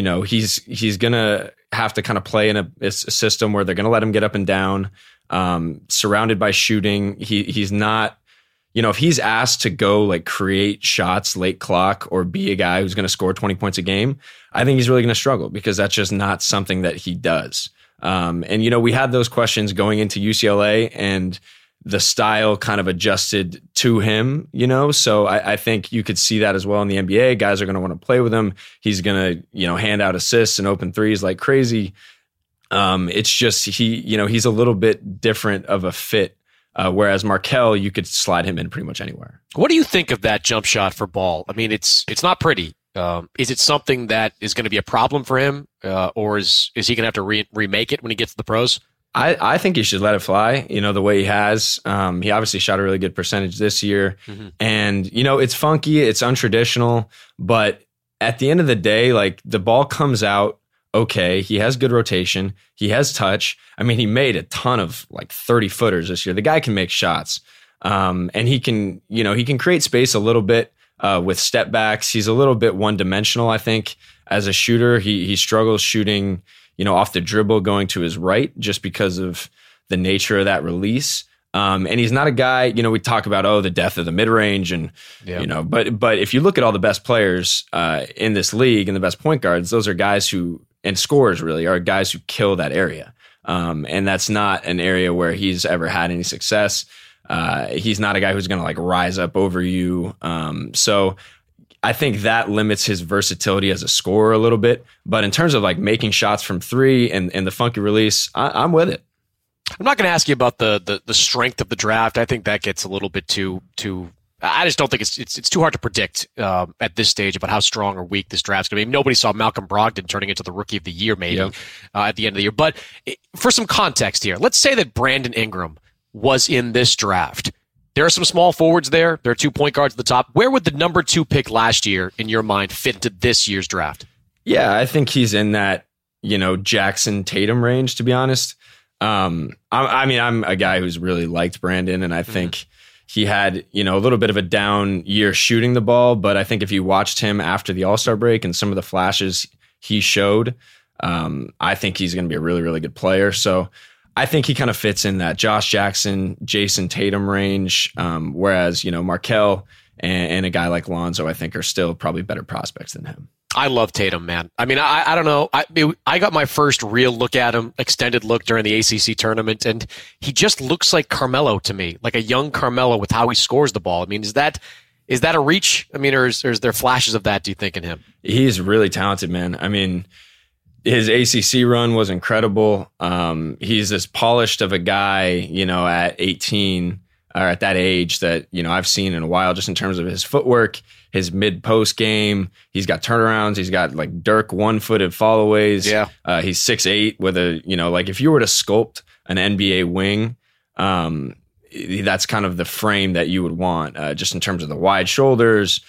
he's going to have to kind of play in a system where they're going to let him get up and down, surrounded by shooting. He's not, if he's asked to go like create shots late clock or be a guy who's going to score 20 points a game, I think he's really going to struggle because that's just not something that he does. And we had those questions going into UCLA, and the style kind of adjusted to him, so I think you could see that as well in the NBA. Guys are going to want to play with him. He's going to, hand out assists and open threes like crazy. It's just, he's a little bit different of a fit. Whereas Markelle, you could slide him in pretty much anywhere. What do you think of that jump shot for Ball? I mean, it's not pretty. Is it something that is going to be a problem for him? Or is he going to have to remake it when he gets to the pros? I think he should let it fly, the way he has. He obviously shot a really good percentage this year. Mm-hmm. And, it's funky, it's untraditional, but at the end of the day, like the ball comes out okay. He has good rotation. He has touch. I mean, he made a ton of like 30 footers this year. The guy can make shots. And he can create space a little bit with step backs. He's a little bit one dimensional, I think, as a shooter. He struggles shooting, off the dribble going to his right just because of the nature of that release. And he's not a guy, we talk about, the depth of the mid-range and, but if you look at all the best players in this league and the best point guards, those are guys and scorers really are guys who kill that area. And that's not an area where he's ever had any success. He's not a guy who's going to like rise up over you. So I think that limits his versatility as a scorer a little bit. But in terms of like making shots from 3 and the funky release, I'm with it. I'm not going to ask you about the strength of the draft. I think that gets a little bit too. I just don't think it's too hard to predict at this stage about how strong or weak this draft's going to be. Nobody saw Malcolm Brogdon turning into the Rookie of the Year maybe at the end of the year. But for some context here, let's say that Brandon Ingram was in this draft. There are some small forwards there. There are 2 point guards at the top. Where would the number 2 pick last year, in your mind, fit into this year's draft? Yeah, I think he's in that, Jackson Tatum range, to be honest. I'm a guy who's really liked Brandon, and I think he had, a little bit of a down year shooting the ball. But I think if you watched him after the All-Star break and some of the flashes he showed, I think he's going to be a really, really good player. So I think he kind of fits in that Josh Jackson, Jason Tatum range. Whereas, Markelle and a guy like Lonzo, I think, are still probably better prospects than him. I love Tatum, man. I mean, I don't know. I got my first real look at him, extended look during the ACC tournament, and he just looks like Carmelo to me, like a young Carmelo with how he scores the ball. I mean, is that a reach? I mean, or is there flashes of that, do you think, in him? He's really talented, man. I mean, his ACC run was incredible. He's as polished of a guy, at 18 or at that age that, I've seen in a while, just in terms of his footwork, his mid-post game. He's got turnarounds. He's got like Dirk one-footed followays. Yeah. He's 6'8" with a, like if you were to sculpt an NBA wing, that's kind of the frame that you would want, just in terms of the wide shoulders.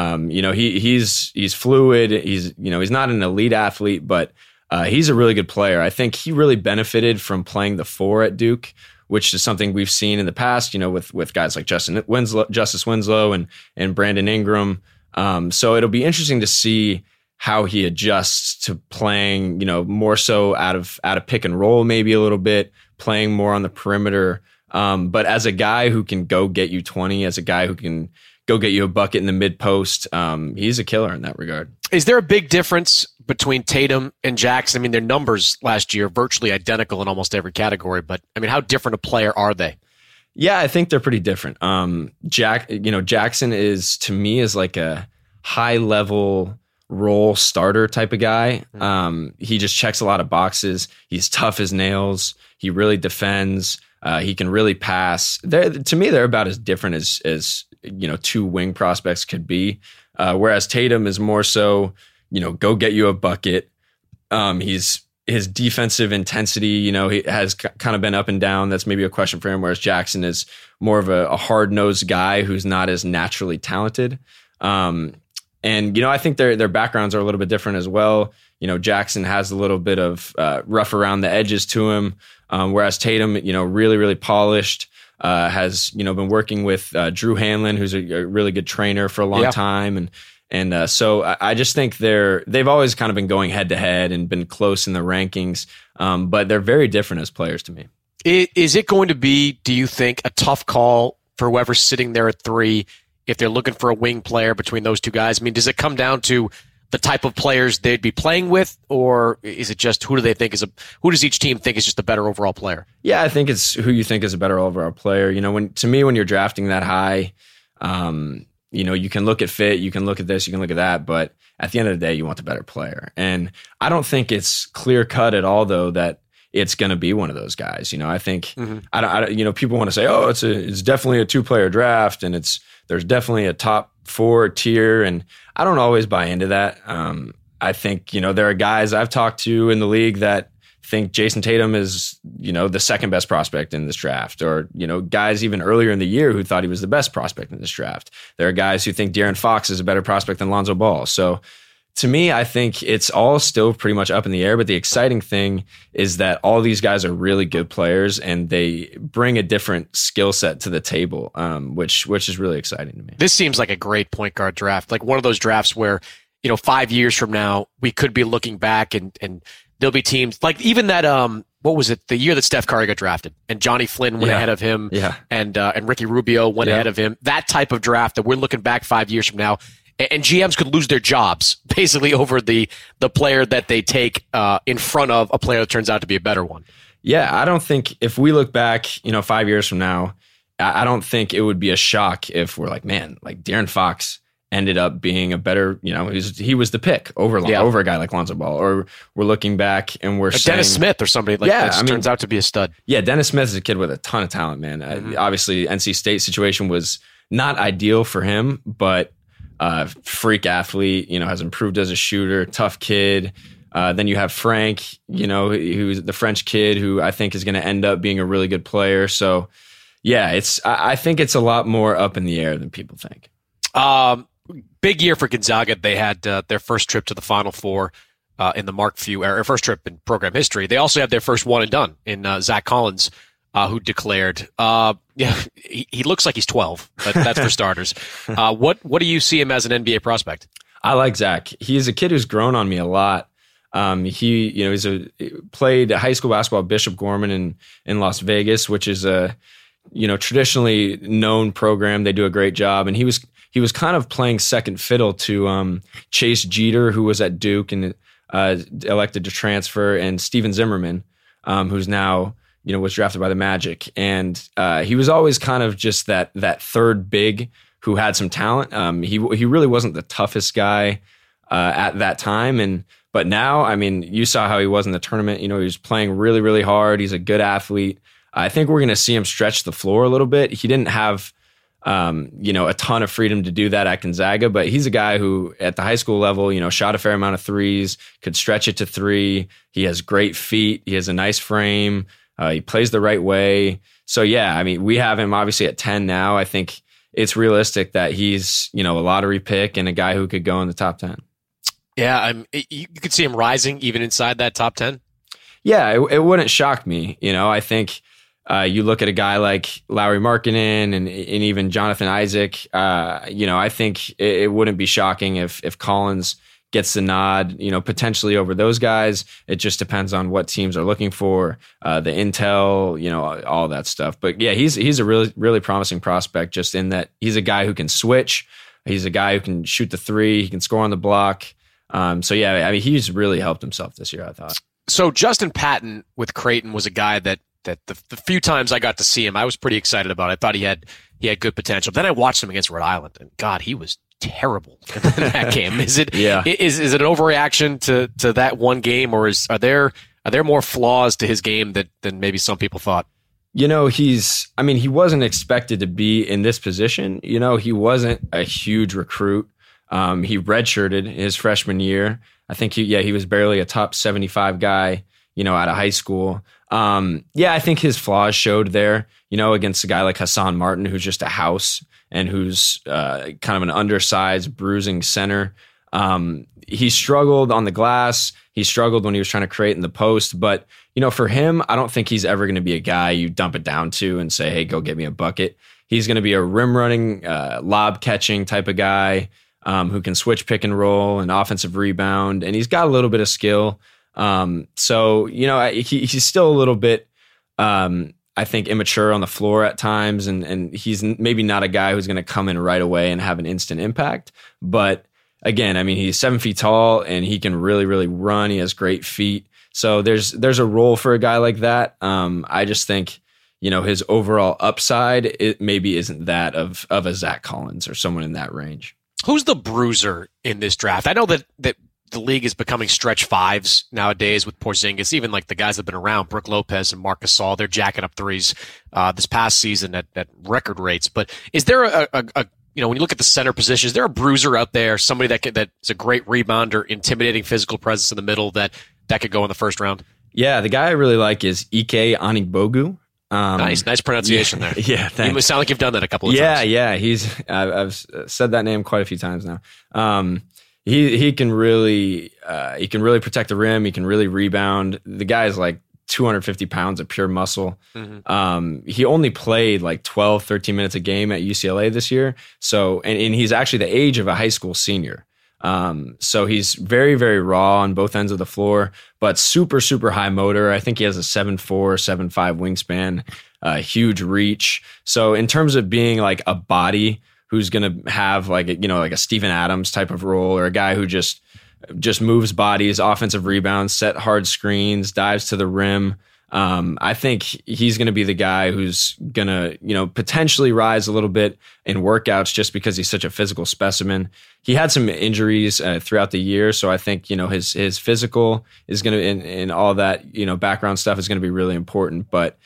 He's fluid. He's not an elite athlete, but he's a really good player. I think he really benefited from playing the 4 at Duke, which is something we've seen in the past, with guys like Justice Winslow and Brandon Ingram. So it'll be interesting to see how he adjusts to playing, more so out of pick and roll, maybe a little bit, playing more on the perimeter. But as a guy who can go get you 20, as a guy who can go get you a bucket in the mid post, he's a killer in that regard. Is there a big difference between Tatum and Jackson? I mean, their numbers last year virtually identical in almost every category, but I mean, how different a player are they? Yeah, I think they're pretty different. Jackson to me is like a high level role starter type of guy. He just checks a lot of boxes. He's tough as nails. He really defends. He can really pass. To me, they're about as different as 2 wing prospects could be. Whereas Tatum is more so, go get you a bucket. His defensive intensity, he has kind of been up and down. That's maybe a question for him. Whereas Jackson is more of a hard-nosed guy who's not as naturally talented. And I think their backgrounds are a little bit different as well. Jackson has a little bit of rough around the edges to him, whereas Tatum, really, really polished. Has been working with Drew Hanlon, who's a really good trainer for a long time, and so I just think they've always kind of been going head to head and been close in the rankings, but they're very different as players to me. Is it going to be, do you think, a tough call for whoever's sitting there at 3 if they're looking for a wing player between those two guys? I mean, does it come down to the type of players they'd be playing with, or is it just who does each team think is just a better overall player? Yeah, I think it's who you think is a better overall player. When you're drafting that high, you can look at fit, you can look at this, you can look at that, but at the end of the day, you want the better player. And I don't think it's clear cut at all, though, that it's going to be one of those guys. I think people want to say, oh, it's definitely a 2-player draft, and there's definitely a top 4 tier, and I don't always buy into that. I think, there are guys I've talked to in the league that think Jason Tatum is, the second best prospect in this draft, or, guys even earlier in the year who thought he was the best prospect in this draft. There are guys who think De'Aaron Fox is a better prospect than Lonzo Ball. So to me, I think it's all still pretty much up in the air, but the exciting thing is that all these guys are really good players and they bring a different skill set to the table, which is really exciting to me. This seems like a great point guard draft, like one of those drafts where, 5 years from now, we could be looking back and there'll be teams like even that, what was it? The year that Steph Curry got drafted and Johnny Flynn went ahead of him and Ricky Rubio went ahead of him. That type of draft that we're looking back 5 years from now. And GMs could lose their jobs basically over the player that they take in front of a player that turns out to be a better one. Yeah, I don't think if we look back, 5 years from now, I don't think it would be a shock if we're like, man, like De'Aaron Fox ended up being a better, he was the pick over a guy like Lonzo Ball. Or we're looking back and we're saying Dennis Smith or somebody like that turns out to be a stud. Yeah, Dennis Smith is a kid with a ton of talent, man. Obviously, NC State situation was not ideal for him, but freak athlete, has improved as a shooter, tough kid. Then you have Frank, who's the French kid who I think is going to end up being a really good player. So yeah, I think it's a lot more up in the air than people think. Big year for Gonzaga. They had their first trip to the Final Four in the Mark Few era, first trip in program history. They also had their first one and done in Zach Collins who declared. He looks like he's 12, but that's for starters. What do you see him as an NBA prospect? I like Zach. He's a kid who's grown on me a lot. He's played high school basketball at Bishop Gorman in Las Vegas, which is a traditionally known program. They do a great job, and he was kind of playing second fiddle to Chase Jeter, who was at Duke and elected to transfer, and Steven Zimmerman, who's now was drafted by the Magic, and he was always kind of just that third big who had some talent. He really wasn't the toughest guy at that time, but now, I mean, you saw how he was in the tournament. He was playing really, really hard. He's a good athlete. I think we're going to see him stretch the floor a little bit. He didn't have a ton of freedom to do that at Gonzaga, but he's a guy who at the high school level, shot a fair amount of threes, could stretch it to three. He has great feet. He has a nice frame. He plays the right way. So yeah, I mean, we have him obviously at 10 now. I think it's realistic that he's, a lottery pick and a guy who could go in the top 10. Yeah. You could see him rising even inside that top 10. Yeah. It wouldn't shock me. I think, you look at a guy like Lauri Markkanen and even Jonathan Isaac. I think it wouldn't be shocking if Collins gets the nod. Potentially over those guys. It just depends on what teams are looking for, the intel, all that stuff. But yeah, he's a really really promising prospect. Just in that he's a guy who can switch. He's a guy who can shoot the three. He can score on the block. So yeah, I mean, he's really helped himself this year, I thought. So Justin Patton with Creighton was a guy that the few times I got to see him, I was pretty excited about. I thought he had good potential. Then I watched him against Rhode Island, and God, he was terrible in that game. Is it is it an overreaction to that one game, or are there more flaws to his game than maybe some people thought? He wasn't expected to be in this position. He wasn't a huge recruit. He redshirted his freshman year. I think he was barely a top 75 guy, out of high school. I think his flaws showed there, against a guy like Hassan Martin, who's just a house and who's kind of an undersized, bruising center. He struggled on the glass. He struggled when he was trying to create in the post. But, for him, I don't think he's ever going to be a guy you dump it down to and say, hey, go get me a bucket. He's going to be a rim running, lob catching type of guy who can switch pick and roll and offensive rebound. And he's got a little bit of skill. He's still a little bit, I think, immature on the floor at times, and he's maybe not a guy who's going to come in right away and have an instant impact. But again, I mean, he's 7 feet tall and he can really, really run. He has great feet. So there's a role for a guy like that. I just think, his overall upside, it maybe isn't that of a Zach Collins or someone in that range. Who's the bruiser in this draft? I know that the league is becoming stretch fives nowadays with Porzingis. Even like the guys that have been around, Brook Lopez and Marc Gasol, they're jacking up threes this past season at record rates. But is there a when you look at the center position, is there a bruiser out there, somebody that's a great rebounder, intimidating physical presence in the middle that could go in the first round? Yeah, the guy I really like is Ike Anigbogu. Nice pronunciation there. Yeah, thanks. You sound like you've done that a couple of times. Yeah. I've said that name quite a few times now. He can really protect the rim. He can really rebound. The guy is like 250 pounds of pure muscle. Mm-hmm. He only played like 12, 13 minutes a game at UCLA this year. So, and he's actually the age of a high school senior. So he's very, very raw on both ends of the floor, but super, super high motor. I think he has a 7'4", 7'5" wingspan, huge reach. So in terms of being like a body who's going to have like a Steven Adams type of role, or a guy who just moves bodies, offensive rebounds, set hard screens, dives to the rim. I think he's going to be the guy who's going to, potentially rise a little bit in workouts just because he's such a physical specimen. He had some injuries throughout the year. So I think, his physical is going to, and all that, background stuff is going to be really important. But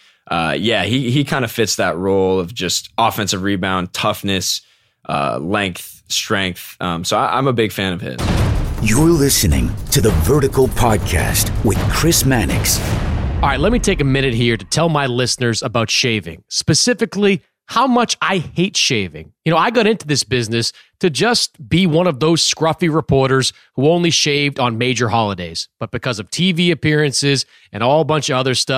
he kind of fits that role of just offensive rebound, toughness, length, strength. So I'm a big fan of his. You're listening to the Vertical Podcast with Chris Mannix. All right, let me take a minute here to tell my listeners about shaving, specifically how much I hate shaving. I got into this business to just be one of those scruffy reporters who only shaved on major holidays. But because of TV appearances and a whole bunch of other stuff,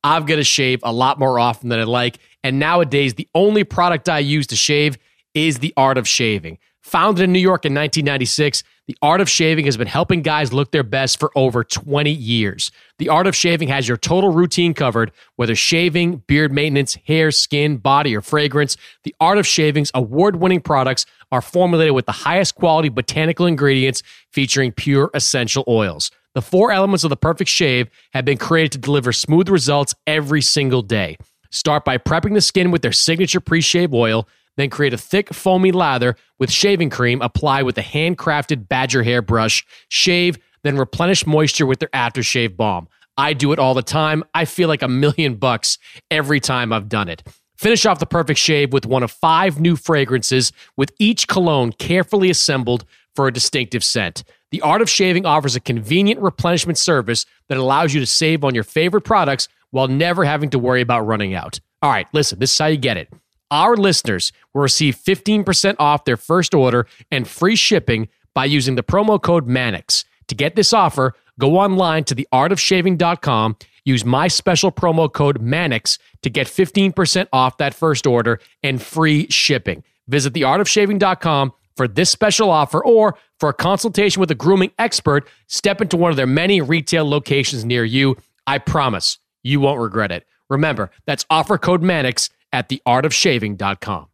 I've got to shave a lot more often than I like. And nowadays, the only product I use to shave is The Art of Shaving. Founded in New York in 1996, The Art of Shaving has been helping guys look their best for over 20 years. The Art of Shaving has your total routine covered, whether shaving, beard maintenance, hair, skin, body, or fragrance. The Art of Shaving's award-winning products are formulated with the highest quality botanical ingredients featuring pure essential oils. The 4 elements of the perfect shave have been created to deliver smooth results every single day. Start by prepping the skin with their signature pre-shave oil, then create a thick, foamy lather with shaving cream, apply with a handcrafted badger hair brush, shave, then replenish moisture with their aftershave balm. I do it all the time. I feel like $1 million every time I've done it. Finish off the perfect shave with one of 5 new fragrances, with each cologne carefully assembled for a distinctive scent. The Art of Shaving offers a convenient replenishment service that allows you to save on your favorite products while never having to worry about running out. All right, listen, this is how you get it. Our listeners will receive 15% off their first order and free shipping by using the promo code MANNIX. To get this offer, go online to theartofshaving.com, use my special promo code MANNIX to get 15% off that first order and free shipping. Visit theartofshaving.com for this special offer, or for a consultation with a grooming expert, step into one of their many retail locations near you. I promise you won't regret it. Remember, that's offer code MANNIX at theartofshaving.com.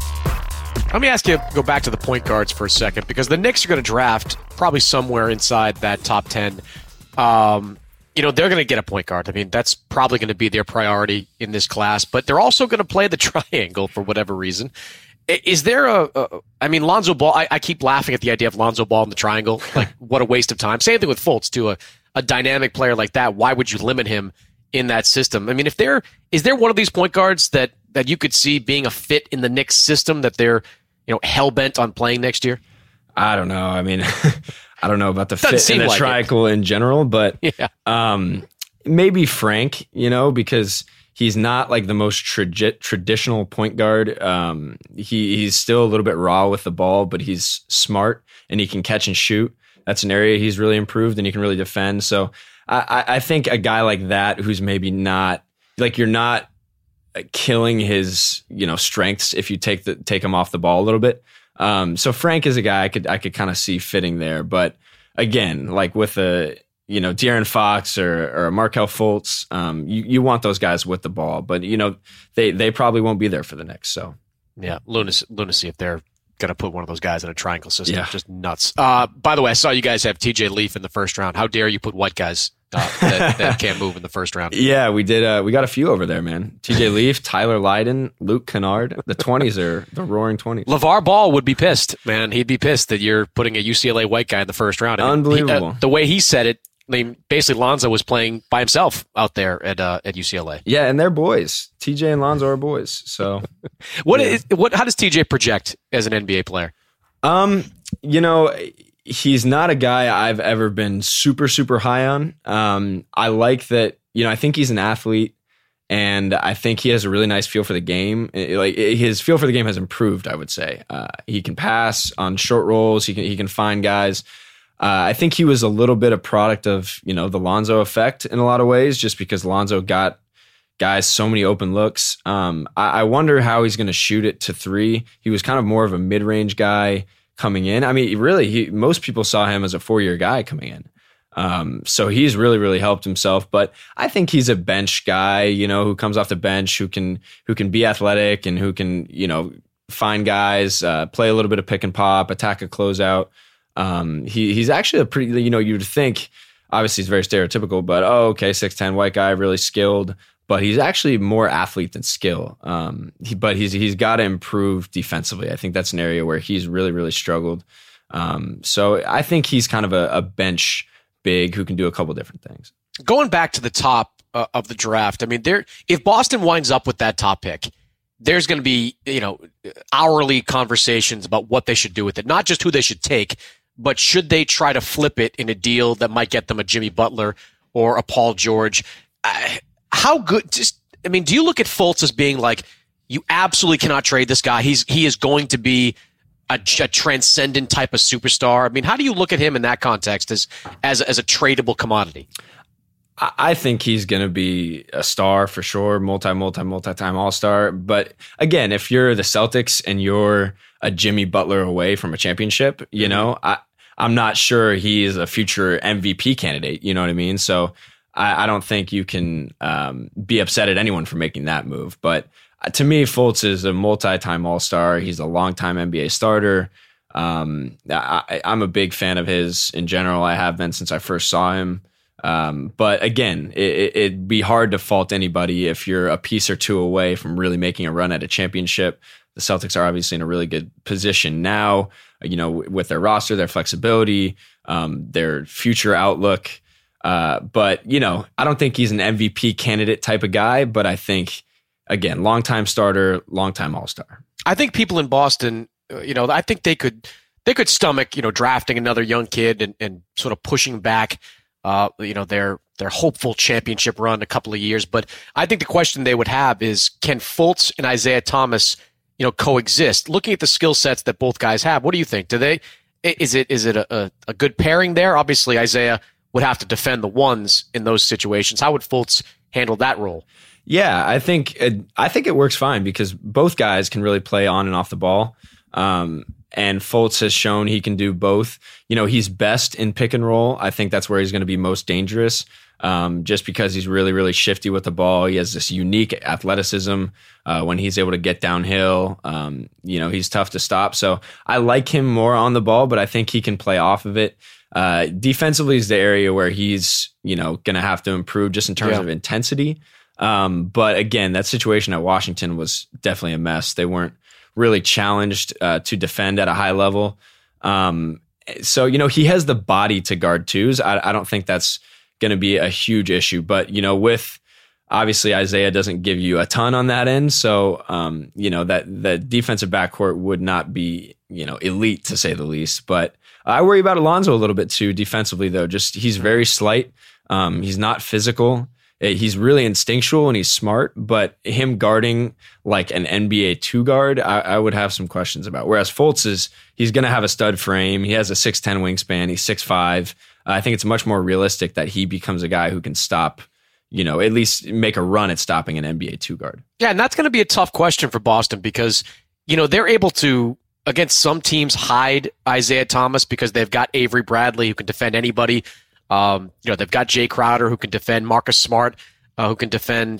Let me ask you, go back to the point guards for a second, because the Knicks are going to draft probably somewhere inside that top 10. They're going to get a point guard. I mean, that's probably going to be their priority in this class, but they're also going to play the triangle for whatever reason. Is there Lonzo Ball, I keep laughing at the idea of Lonzo Ball in the triangle. Like, what a waste of time. Same thing with Fultz, too. A dynamic player like that, why would you limit him in that system? I mean, is there one of these point guards that you could see being a fit in the Knicks system that they're, hell-bent on playing next year? I don't know. I mean, I don't know about the fit in the triangle in general, but maybe Frank, because he's not like the most traditional point guard. He's still a little bit raw with the ball, but he's smart and he can catch and shoot. That's an area he's really improved, and he can really defend. So I think a guy like that, who's maybe not like, you're not killing his strengths if you take him off the ball a little bit. So Frank is a guy I could kind of see fitting there, but again, like with De'Aaron Fox or Markelle Fultz, you want those guys with the ball, but they probably won't be there for the Knicks. So yeah, lunacy if they're going to put one of those guys in a triangle system. Yeah. Just nuts. By the way, I saw you guys have TJ Leaf in the first round. How dare you put white guys that can't move in the first round? Yeah, we did. We got a few over there, man. TJ Leaf, Tyler Lydon, Luke Kennard. The 20s are the roaring 20s. LeVar Ball would be pissed, man. He'd be pissed that you're putting a UCLA white guy in the first round. Unbelievable. The way he said it, I mean, basically Lonzo was playing by himself out there at UCLA. Yeah, and they're boys. TJ and Lonzo are boys. So, how does TJ project as an NBA player? He's not a guy I've ever been super, super high on. I like that, I think he's an athlete, and I think he has a really nice feel for the game. His feel for the game has improved, I would say. He can pass on short rolls. He can find guys. I think he was a little bit a product of, the Lonzo effect in a lot of ways, just because Lonzo got guys so many open looks. I wonder how he's going to shoot it to 3. He was kind of more of a mid-range guy coming in. I mean, really, most people saw him as a 4-year guy coming in. So he's really, really helped himself. But I think he's a bench guy, who comes off the bench, who can be athletic and who can, find guys, play a little bit of pick and pop, attack a closeout. He's actually a pretty, you'd think, obviously he's very stereotypical, but 6'10", white guy, really skilled, but he's actually more athlete than skill. But he's got to improve defensively. I think that's an area where he's really, really struggled. So I think he's kind of a bench big who can do a couple different things. Going back to the top of the draft, I mean, if Boston winds up with that top pick, there's going to be, hourly conversations about what they should do with it. Not just who they should take, but should they try to flip it in a deal that might get them a Jimmy Butler or a Paul George? How good? Do you look at Fultz as being like, you absolutely cannot trade this guy? He is going to be a transcendent type of superstar. I mean, how do you look at him in that context as a tradable commodity? I think he's going to be a star for sure, multi-time All-Star. But again, if you're the Celtics and you're a Jimmy Butler away from a championship, you know, I'm not sure he is a future MVP candidate. You know what I mean? So I don't think you can be upset at anyone for making that move. But to me, Fultz is a multi-time All-Star. He's a long-time NBA starter. I'm a big fan of his in general. I have been since I first saw him. But again, it'd be hard to fault anybody if you're a piece or two away from really making a run at a championship. The Celtics are obviously in a really good position now, you know, with their roster, their flexibility, their future outlook. But, you know, I don't think he's an MVP candidate type of guy, but I think, again, longtime starter, longtime All-Star. I think people in Boston, you know, I think they could stomach, you know, drafting another young kid and sort of pushing back, you know, their hopeful championship run a couple of years. But I think the question they would have is, can Fultz and Isaiah Thomas, you know, coexist? Looking at the skill sets that both guys have, what do you think? Is it a good pairing there? Obviously, Isaiah would have to defend the ones in those situations. How would Fultz handle that role? Yeah, I think it works fine because both guys can really play on and off the ball. And Fultz has shown he can do both. You know, he's best in pick and roll. I think that's where he's going to be most dangerous, just because he's really, really shifty with the ball. He has this unique athleticism when he's able to get downhill. You know, he's tough to stop. So I like him more on the ball, but I think he can play off of it. Defensively is the area where he's, you know, going to have to improve just in terms of intensity. But again, that situation at Washington was definitely a mess. They weren't really challenged to defend at a high level. So, you know, he has the body to guard twos. I don't think that's going to be a huge issue. But, you know, with obviously Isaiah doesn't give you a ton on that end. So, you know, that the defensive backcourt would not be, you know, elite to say the least. But I worry about Alonzo a little bit too defensively, though. Just he's very slight. He's not physical. He's really instinctual and he's smart, but him guarding like an NBA 2 guard, I would have some questions about. Whereas Fultz he's going to have a stud frame. He has a 6'10" wingspan. He's 6'5". I think it's much more realistic that he becomes a guy who can stop, you know, at least make a run at stopping an NBA 2 guard. Yeah, and that's going to be a tough question for Boston because, you know, they're able to, against some teams, hide Isaiah Thomas because they've got Avery Bradley who can defend anybody. You know, they've got Jay Crowder who can defend, Marcus Smart who can defend.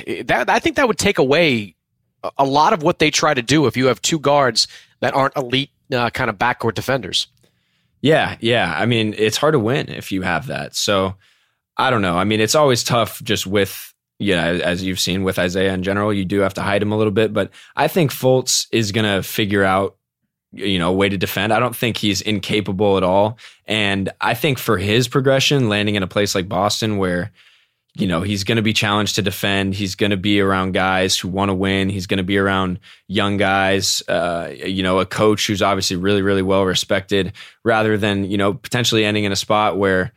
I think that would take away a lot of what they try to do if you have two guards that aren't elite kind of backcourt defenders. Yeah. I mean, it's hard to win if you have that. So I don't know. I mean, it's always tough just with, as you've seen with Isaiah in general, you do have to hide him a little bit. But I think Fultz is going to figure out, you know, a way to defend. I don't think he's incapable at all. And I think for his progression, landing in a place like Boston where, you know, he's going to be challenged to defend. He's going to be around guys who want to win. He's going to be around young guys, you know, a coach who's obviously really, really well respected rather than, you know, potentially ending in a spot where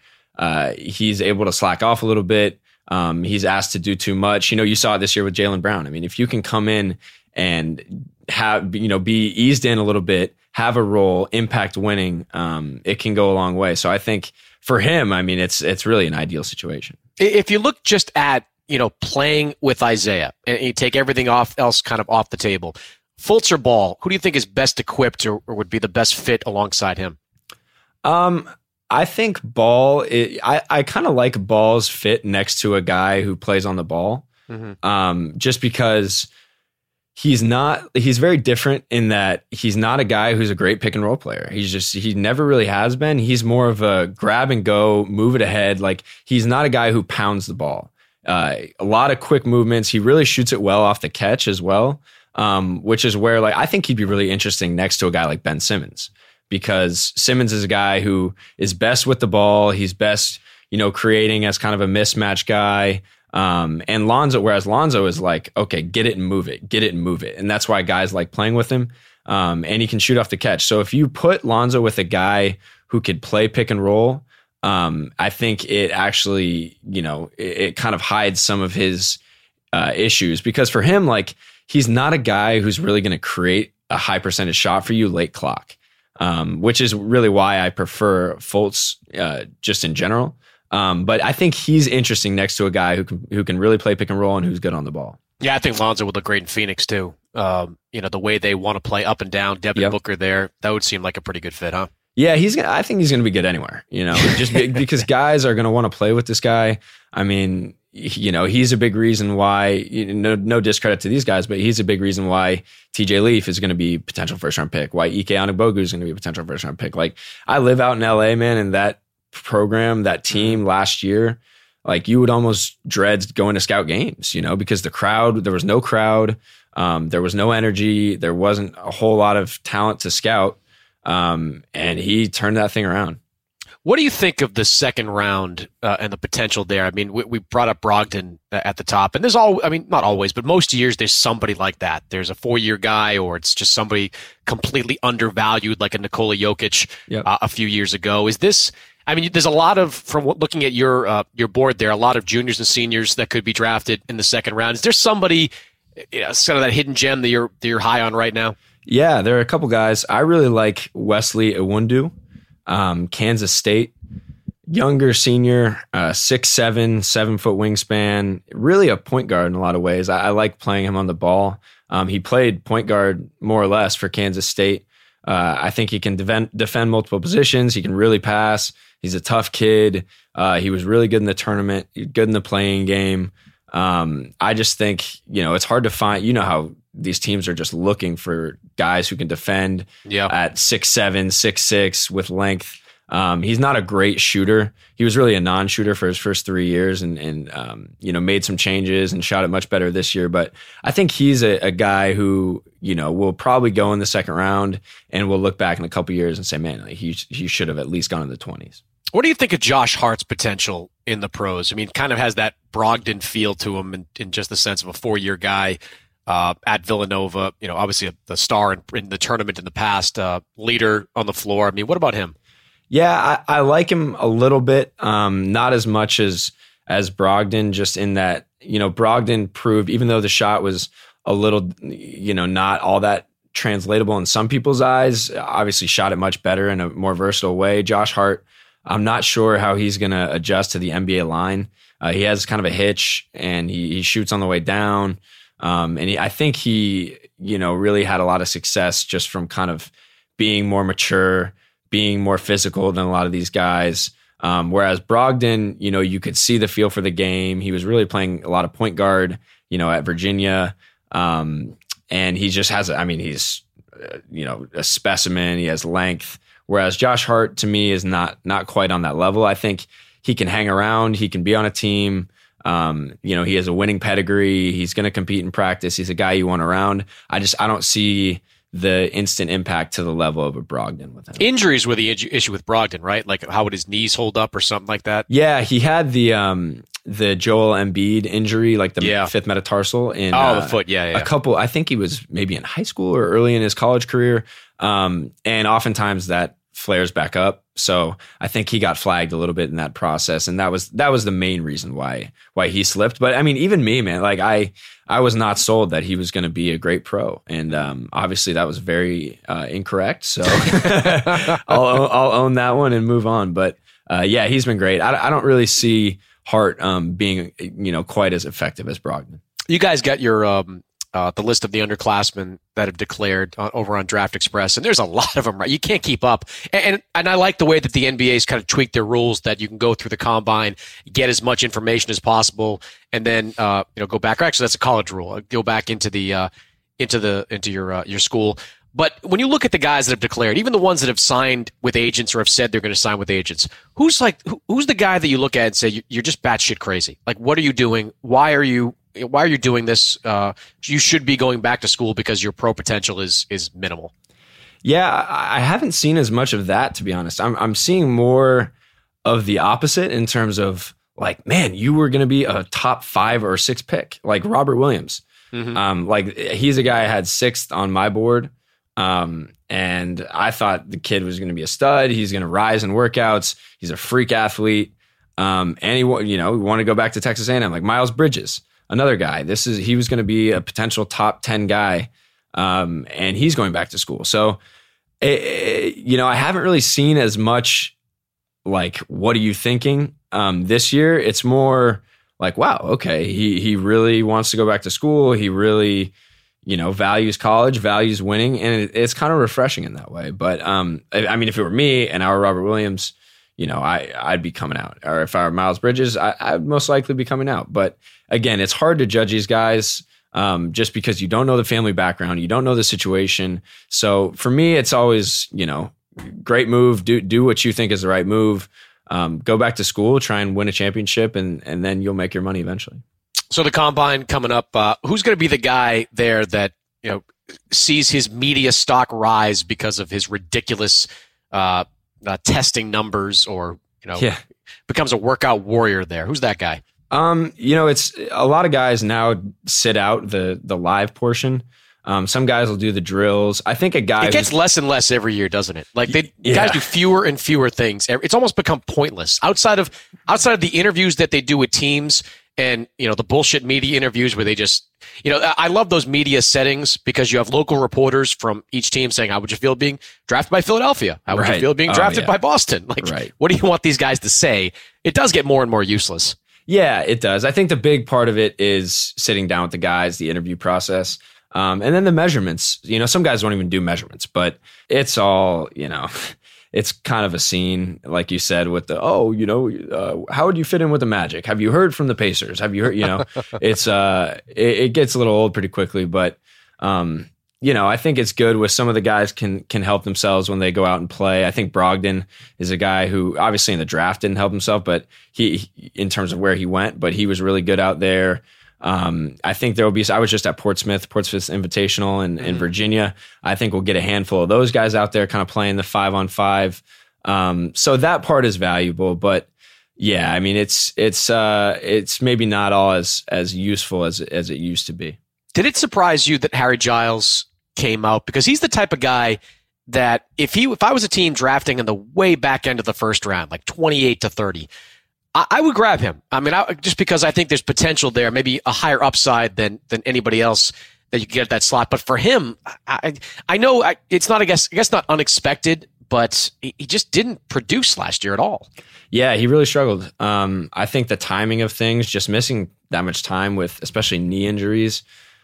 he's able to slack off a little bit. He's asked to do too much. You know, you saw it this year with Jaylen Brown. I mean, if you can come in and have, you know, be eased in a little bit, have a role, impact winning, it can go a long way. So I think for him, I mean, it's really an ideal situation. If you look just at, you know, playing with Isaiah and you take everything else kind of off the table, Fultz or Ball, who do you think is best equipped or would be the best fit alongside him? I think Ball, I kind of like Ball's fit next to a guy who plays on the ball, just because he's very different in that he's not a guy who's a great pick and roll player. He never really has been. He's more of a grab and go, move it ahead. Like he's not a guy who pounds the ball. A lot of quick movements. He really shoots it well off the catch as well, which is where like I think he'd be really interesting next to a guy like Ben Simmons, because Simmons is a guy who is best with the ball. He's best, you know, creating as kind of a mismatch guy. And whereas Lonzo is like, okay, get it and move it. And that's why guys like playing with him. And he can shoot off the catch. So if you put Lonzo with a guy who could play pick and roll, I think it actually, you know, it kind of hides some of his issues, because for him, like he's not a guy who's really going to create a high percentage shot for you late clock, which is really why I prefer Fultz just in general. But I think he's interesting next to a guy who can really play pick and roll and who's good on the ball. Yeah, I think Lonzo would look great in Phoenix too. The way they want to play up and down, Devin Booker there, that would seem like a pretty good fit, huh? Yeah, I think he's going to be good anywhere, just because guys are going to want to play with this guy. I mean, he's a big reason why, no discredit to these guys, but he's a big reason why TJ Leaf is going to be potential first round pick, why Ike Anigbogu is going to be a potential first round pick. Like, I live out in LA, man, and that program, that team last year, like, you would almost dread going to scout games, because there was no crowd, there was no energy, there wasn't a whole lot of talent to scout. And he turned that thing around. What do you think of the second round and the potential there? I mean, we brought up Brogdon at the top, and there's not always, but most years there's somebody like that. There's a 4-year guy, or it's just somebody completely undervalued, like a Nikola Jokic a few years ago. Is this? I mean, there's a lot of, from looking at your board there, a lot of juniors and seniors that could be drafted in the second round. Is there somebody, sort of that hidden gem that you're high on right now? Yeah, there are a couple guys. I really like Wesley Iwundu, Kansas State, younger senior, 6'7", 7-foot wingspan, really a point guard in a lot of ways. I like playing him on the ball. He played point guard more or less for Kansas State. I think he can defend multiple positions. He can really pass. He's a tough kid. He was really good in the tournament, good in the playing game. I just think, it's hard to find, how these teams are just looking for guys who can defend at 6'7", 6'6", with length. He's not a great shooter. He was really a non-shooter for his first 3 years and made some changes and shot it much better this year. But I think he's a guy who, will probably go in the second round, and we'll look back in a couple years and say, man, like, he should have at least gone in the 20s. What do you think of Josh Hart's potential in the pros? I mean, kind of has that Brogdon feel to him in just the sense of a 4-year guy at Villanova, obviously the star in the tournament in the past, leader on the floor. I mean, what about him? Yeah, I like him a little bit, not as much as Brogdon, just in that, Brogdon proved, even though the shot was a little, not all that translatable in some people's eyes, obviously shot it much better in a more versatile way. Josh Hart, I'm not sure how he's going to adjust to the NBA line. He has kind of a hitch, and he shoots on the way down. I think he, really had a lot of success just from kind of being more mature, being more physical than a lot of these guys. Whereas Brogdon, you could see the feel for the game. He was really playing a lot of point guard, at Virginia. And he just has, he's, a specimen. He has length. Whereas Josh Hart, to me, is not quite on that level. I think he can hang around. He can be on a team. He has a winning pedigree. He's going to compete in practice. He's a guy you want around. I don't see the instant impact to the level of a Brogdon with him. Injuries were the issue with Brogdon, right? Like, how would his knees hold up or something like that? Yeah, he had the Joel Embiid injury, like the fifth metatarsal in the foot. Yeah. A couple. I think he was maybe in high school or early in his college career, and oftentimes that flares back up. So I think he got flagged a little bit in that process, and that was the main reason why he slipped. But I mean, even me, man, like I was not sold that he was going to be a great pro, and obviously that was very incorrect. So I'll own that one and move on. But he's been great. I don't really see Hart being quite as effective as Brogdon. You guys got your the list of the underclassmen that have declared over on Draft Express, and there's a lot of them, right? You can't keep up. And I like the way that the NBA's kind of tweaked their rules, that you can go through the combine, get as much information as possible, and then go back. Actually, that's a college rule. Go back into your school. But when you look at the guys that have declared, even the ones that have signed with agents or have said they're going to sign with agents, who's the guy that you look at and say you're just batshit crazy? Like, what are you doing? Why are you doing this? You should be going back to school because your pro potential is minimal. Yeah, I haven't seen as much of that, to be honest. I'm seeing more of the opposite in terms of, like, man, you were going to be a top 5 or 6 pick, like Robert Williams. Mm-hmm. Like, he's a guy I had 6th on my board. And I thought the kid was going to be a stud. He's going to rise in workouts. He's a freak athlete. And he want to go back to Texas A&M, like Miles Bridges, another guy. He was going to be a potential top 10 guy. And he's going back to school. So, I haven't really seen as much like, what are you thinking? This year, it's more like, wow, okay, he really wants to go back to school. He really, values college, values winning, and it's kind of refreshing in that way. But I mean, if it were me and I were Robert Williams, I'd be coming out. Or if I were Miles Bridges, I'd most likely be coming out. But again, it's hard to judge these guys just because you don't know the family background, you don't know the situation. So for me, it's always, great move. Do what you think is the right move. Go back to school, try and win a championship, and then you'll make your money eventually. So the combine coming up, who's going to be the guy there that sees his media stock rise because of his ridiculous testing numbers, or becomes a workout warrior there? Who's that guy? It's a lot of guys now sit out the live portion. Some guys will do the drills. I think a guy it gets less and less every year, doesn't it? Like guys do fewer and fewer things. It's almost become pointless outside of the interviews that they do with teams and the bullshit media interviews where they just I love those media settings because you have local reporters from each team saying, how would you feel being drafted by Philadelphia? How would you feel being drafted by Boston? What do you want these guys to say? It does get more and more useless. Yeah, it does. I think the big part of it is sitting down with the guys, the interview process. And then the measurements, some guys don't even do measurements, but it's all, it's kind of a scene, like you said, with the, how would you fit in with the Magic? Have you heard from the Pacers? Have you heard, it's, it gets a little old pretty quickly, but, I think it's good with some of the guys can help themselves when they go out and play. I think Brogdon is a guy who obviously in the draft didn't help himself, but he in terms of where he went, but he was really good out there. I think there will be, I was just at Portsmouth's Invitational in Virginia. I think we'll get a handful of those guys out there kind of playing the 5-on-5. So that part is valuable, but yeah, I mean, it's maybe not all as useful as it used to be. Did it surprise you that Harry Giles came out? Because he's the type of guy that if I was a team drafting in the way back end of the first round, like 28 to 30, I would grab him. I mean, just because I think there's potential there, maybe a higher upside than anybody else that you can get at that slot. But for him, I know it's not, I guess not unexpected, but he just didn't produce last year at all. Yeah, he really struggled. I think the timing of things, just missing that much time with especially knee injuries.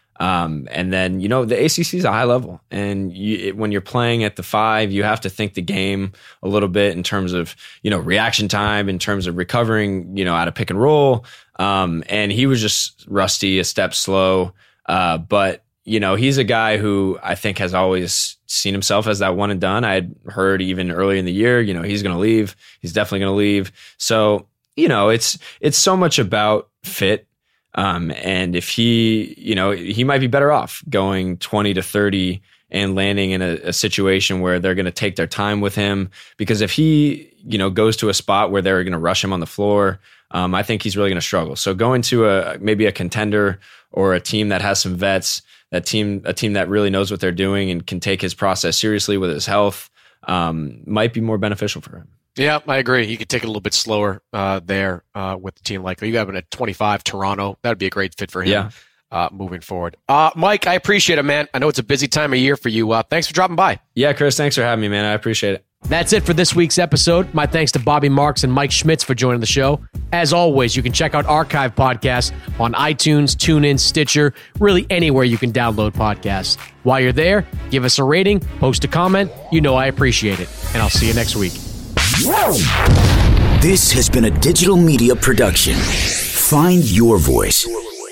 And then, the ACC is a high level, and when you're playing at the 5, you have to think the game a little bit in terms of, reaction time, in terms of recovering, out of pick and roll. And he was just rusty, a step slow. But, he's a guy who I think has always seen himself as that one and done. I had heard even early in the year, he's going to leave. He's definitely going to leave. So, it's so much about fit. And if he might be better off going 20 to 30 and landing in a situation where they're going to take their time with him, because if he, goes to a spot where they're going to rush him on the floor, I think he's really going to struggle. So going to maybe a contender or a team that has some vets, a team that really knows what they're doing and can take his process seriously with his health, might be more beneficial for him. Yeah, I agree. You could take it a little bit slower there with the team like you have him at 25, Toronto. That would be a great fit for him moving forward. Mike, I appreciate it, man. I know it's a busy time of year for you. Thanks for dropping by. Yeah, Chris, thanks for having me, man. I appreciate it. That's it for this week's episode. My thanks to Bobby Marks and Mike Schmitz for joining the show. As always, you can check out archive podcasts on iTunes, TuneIn, Stitcher, really anywhere you can download podcasts. While you're there, give us a rating, post a comment. I appreciate it. And I'll see you next week. This has been a digital media production. Find your voice.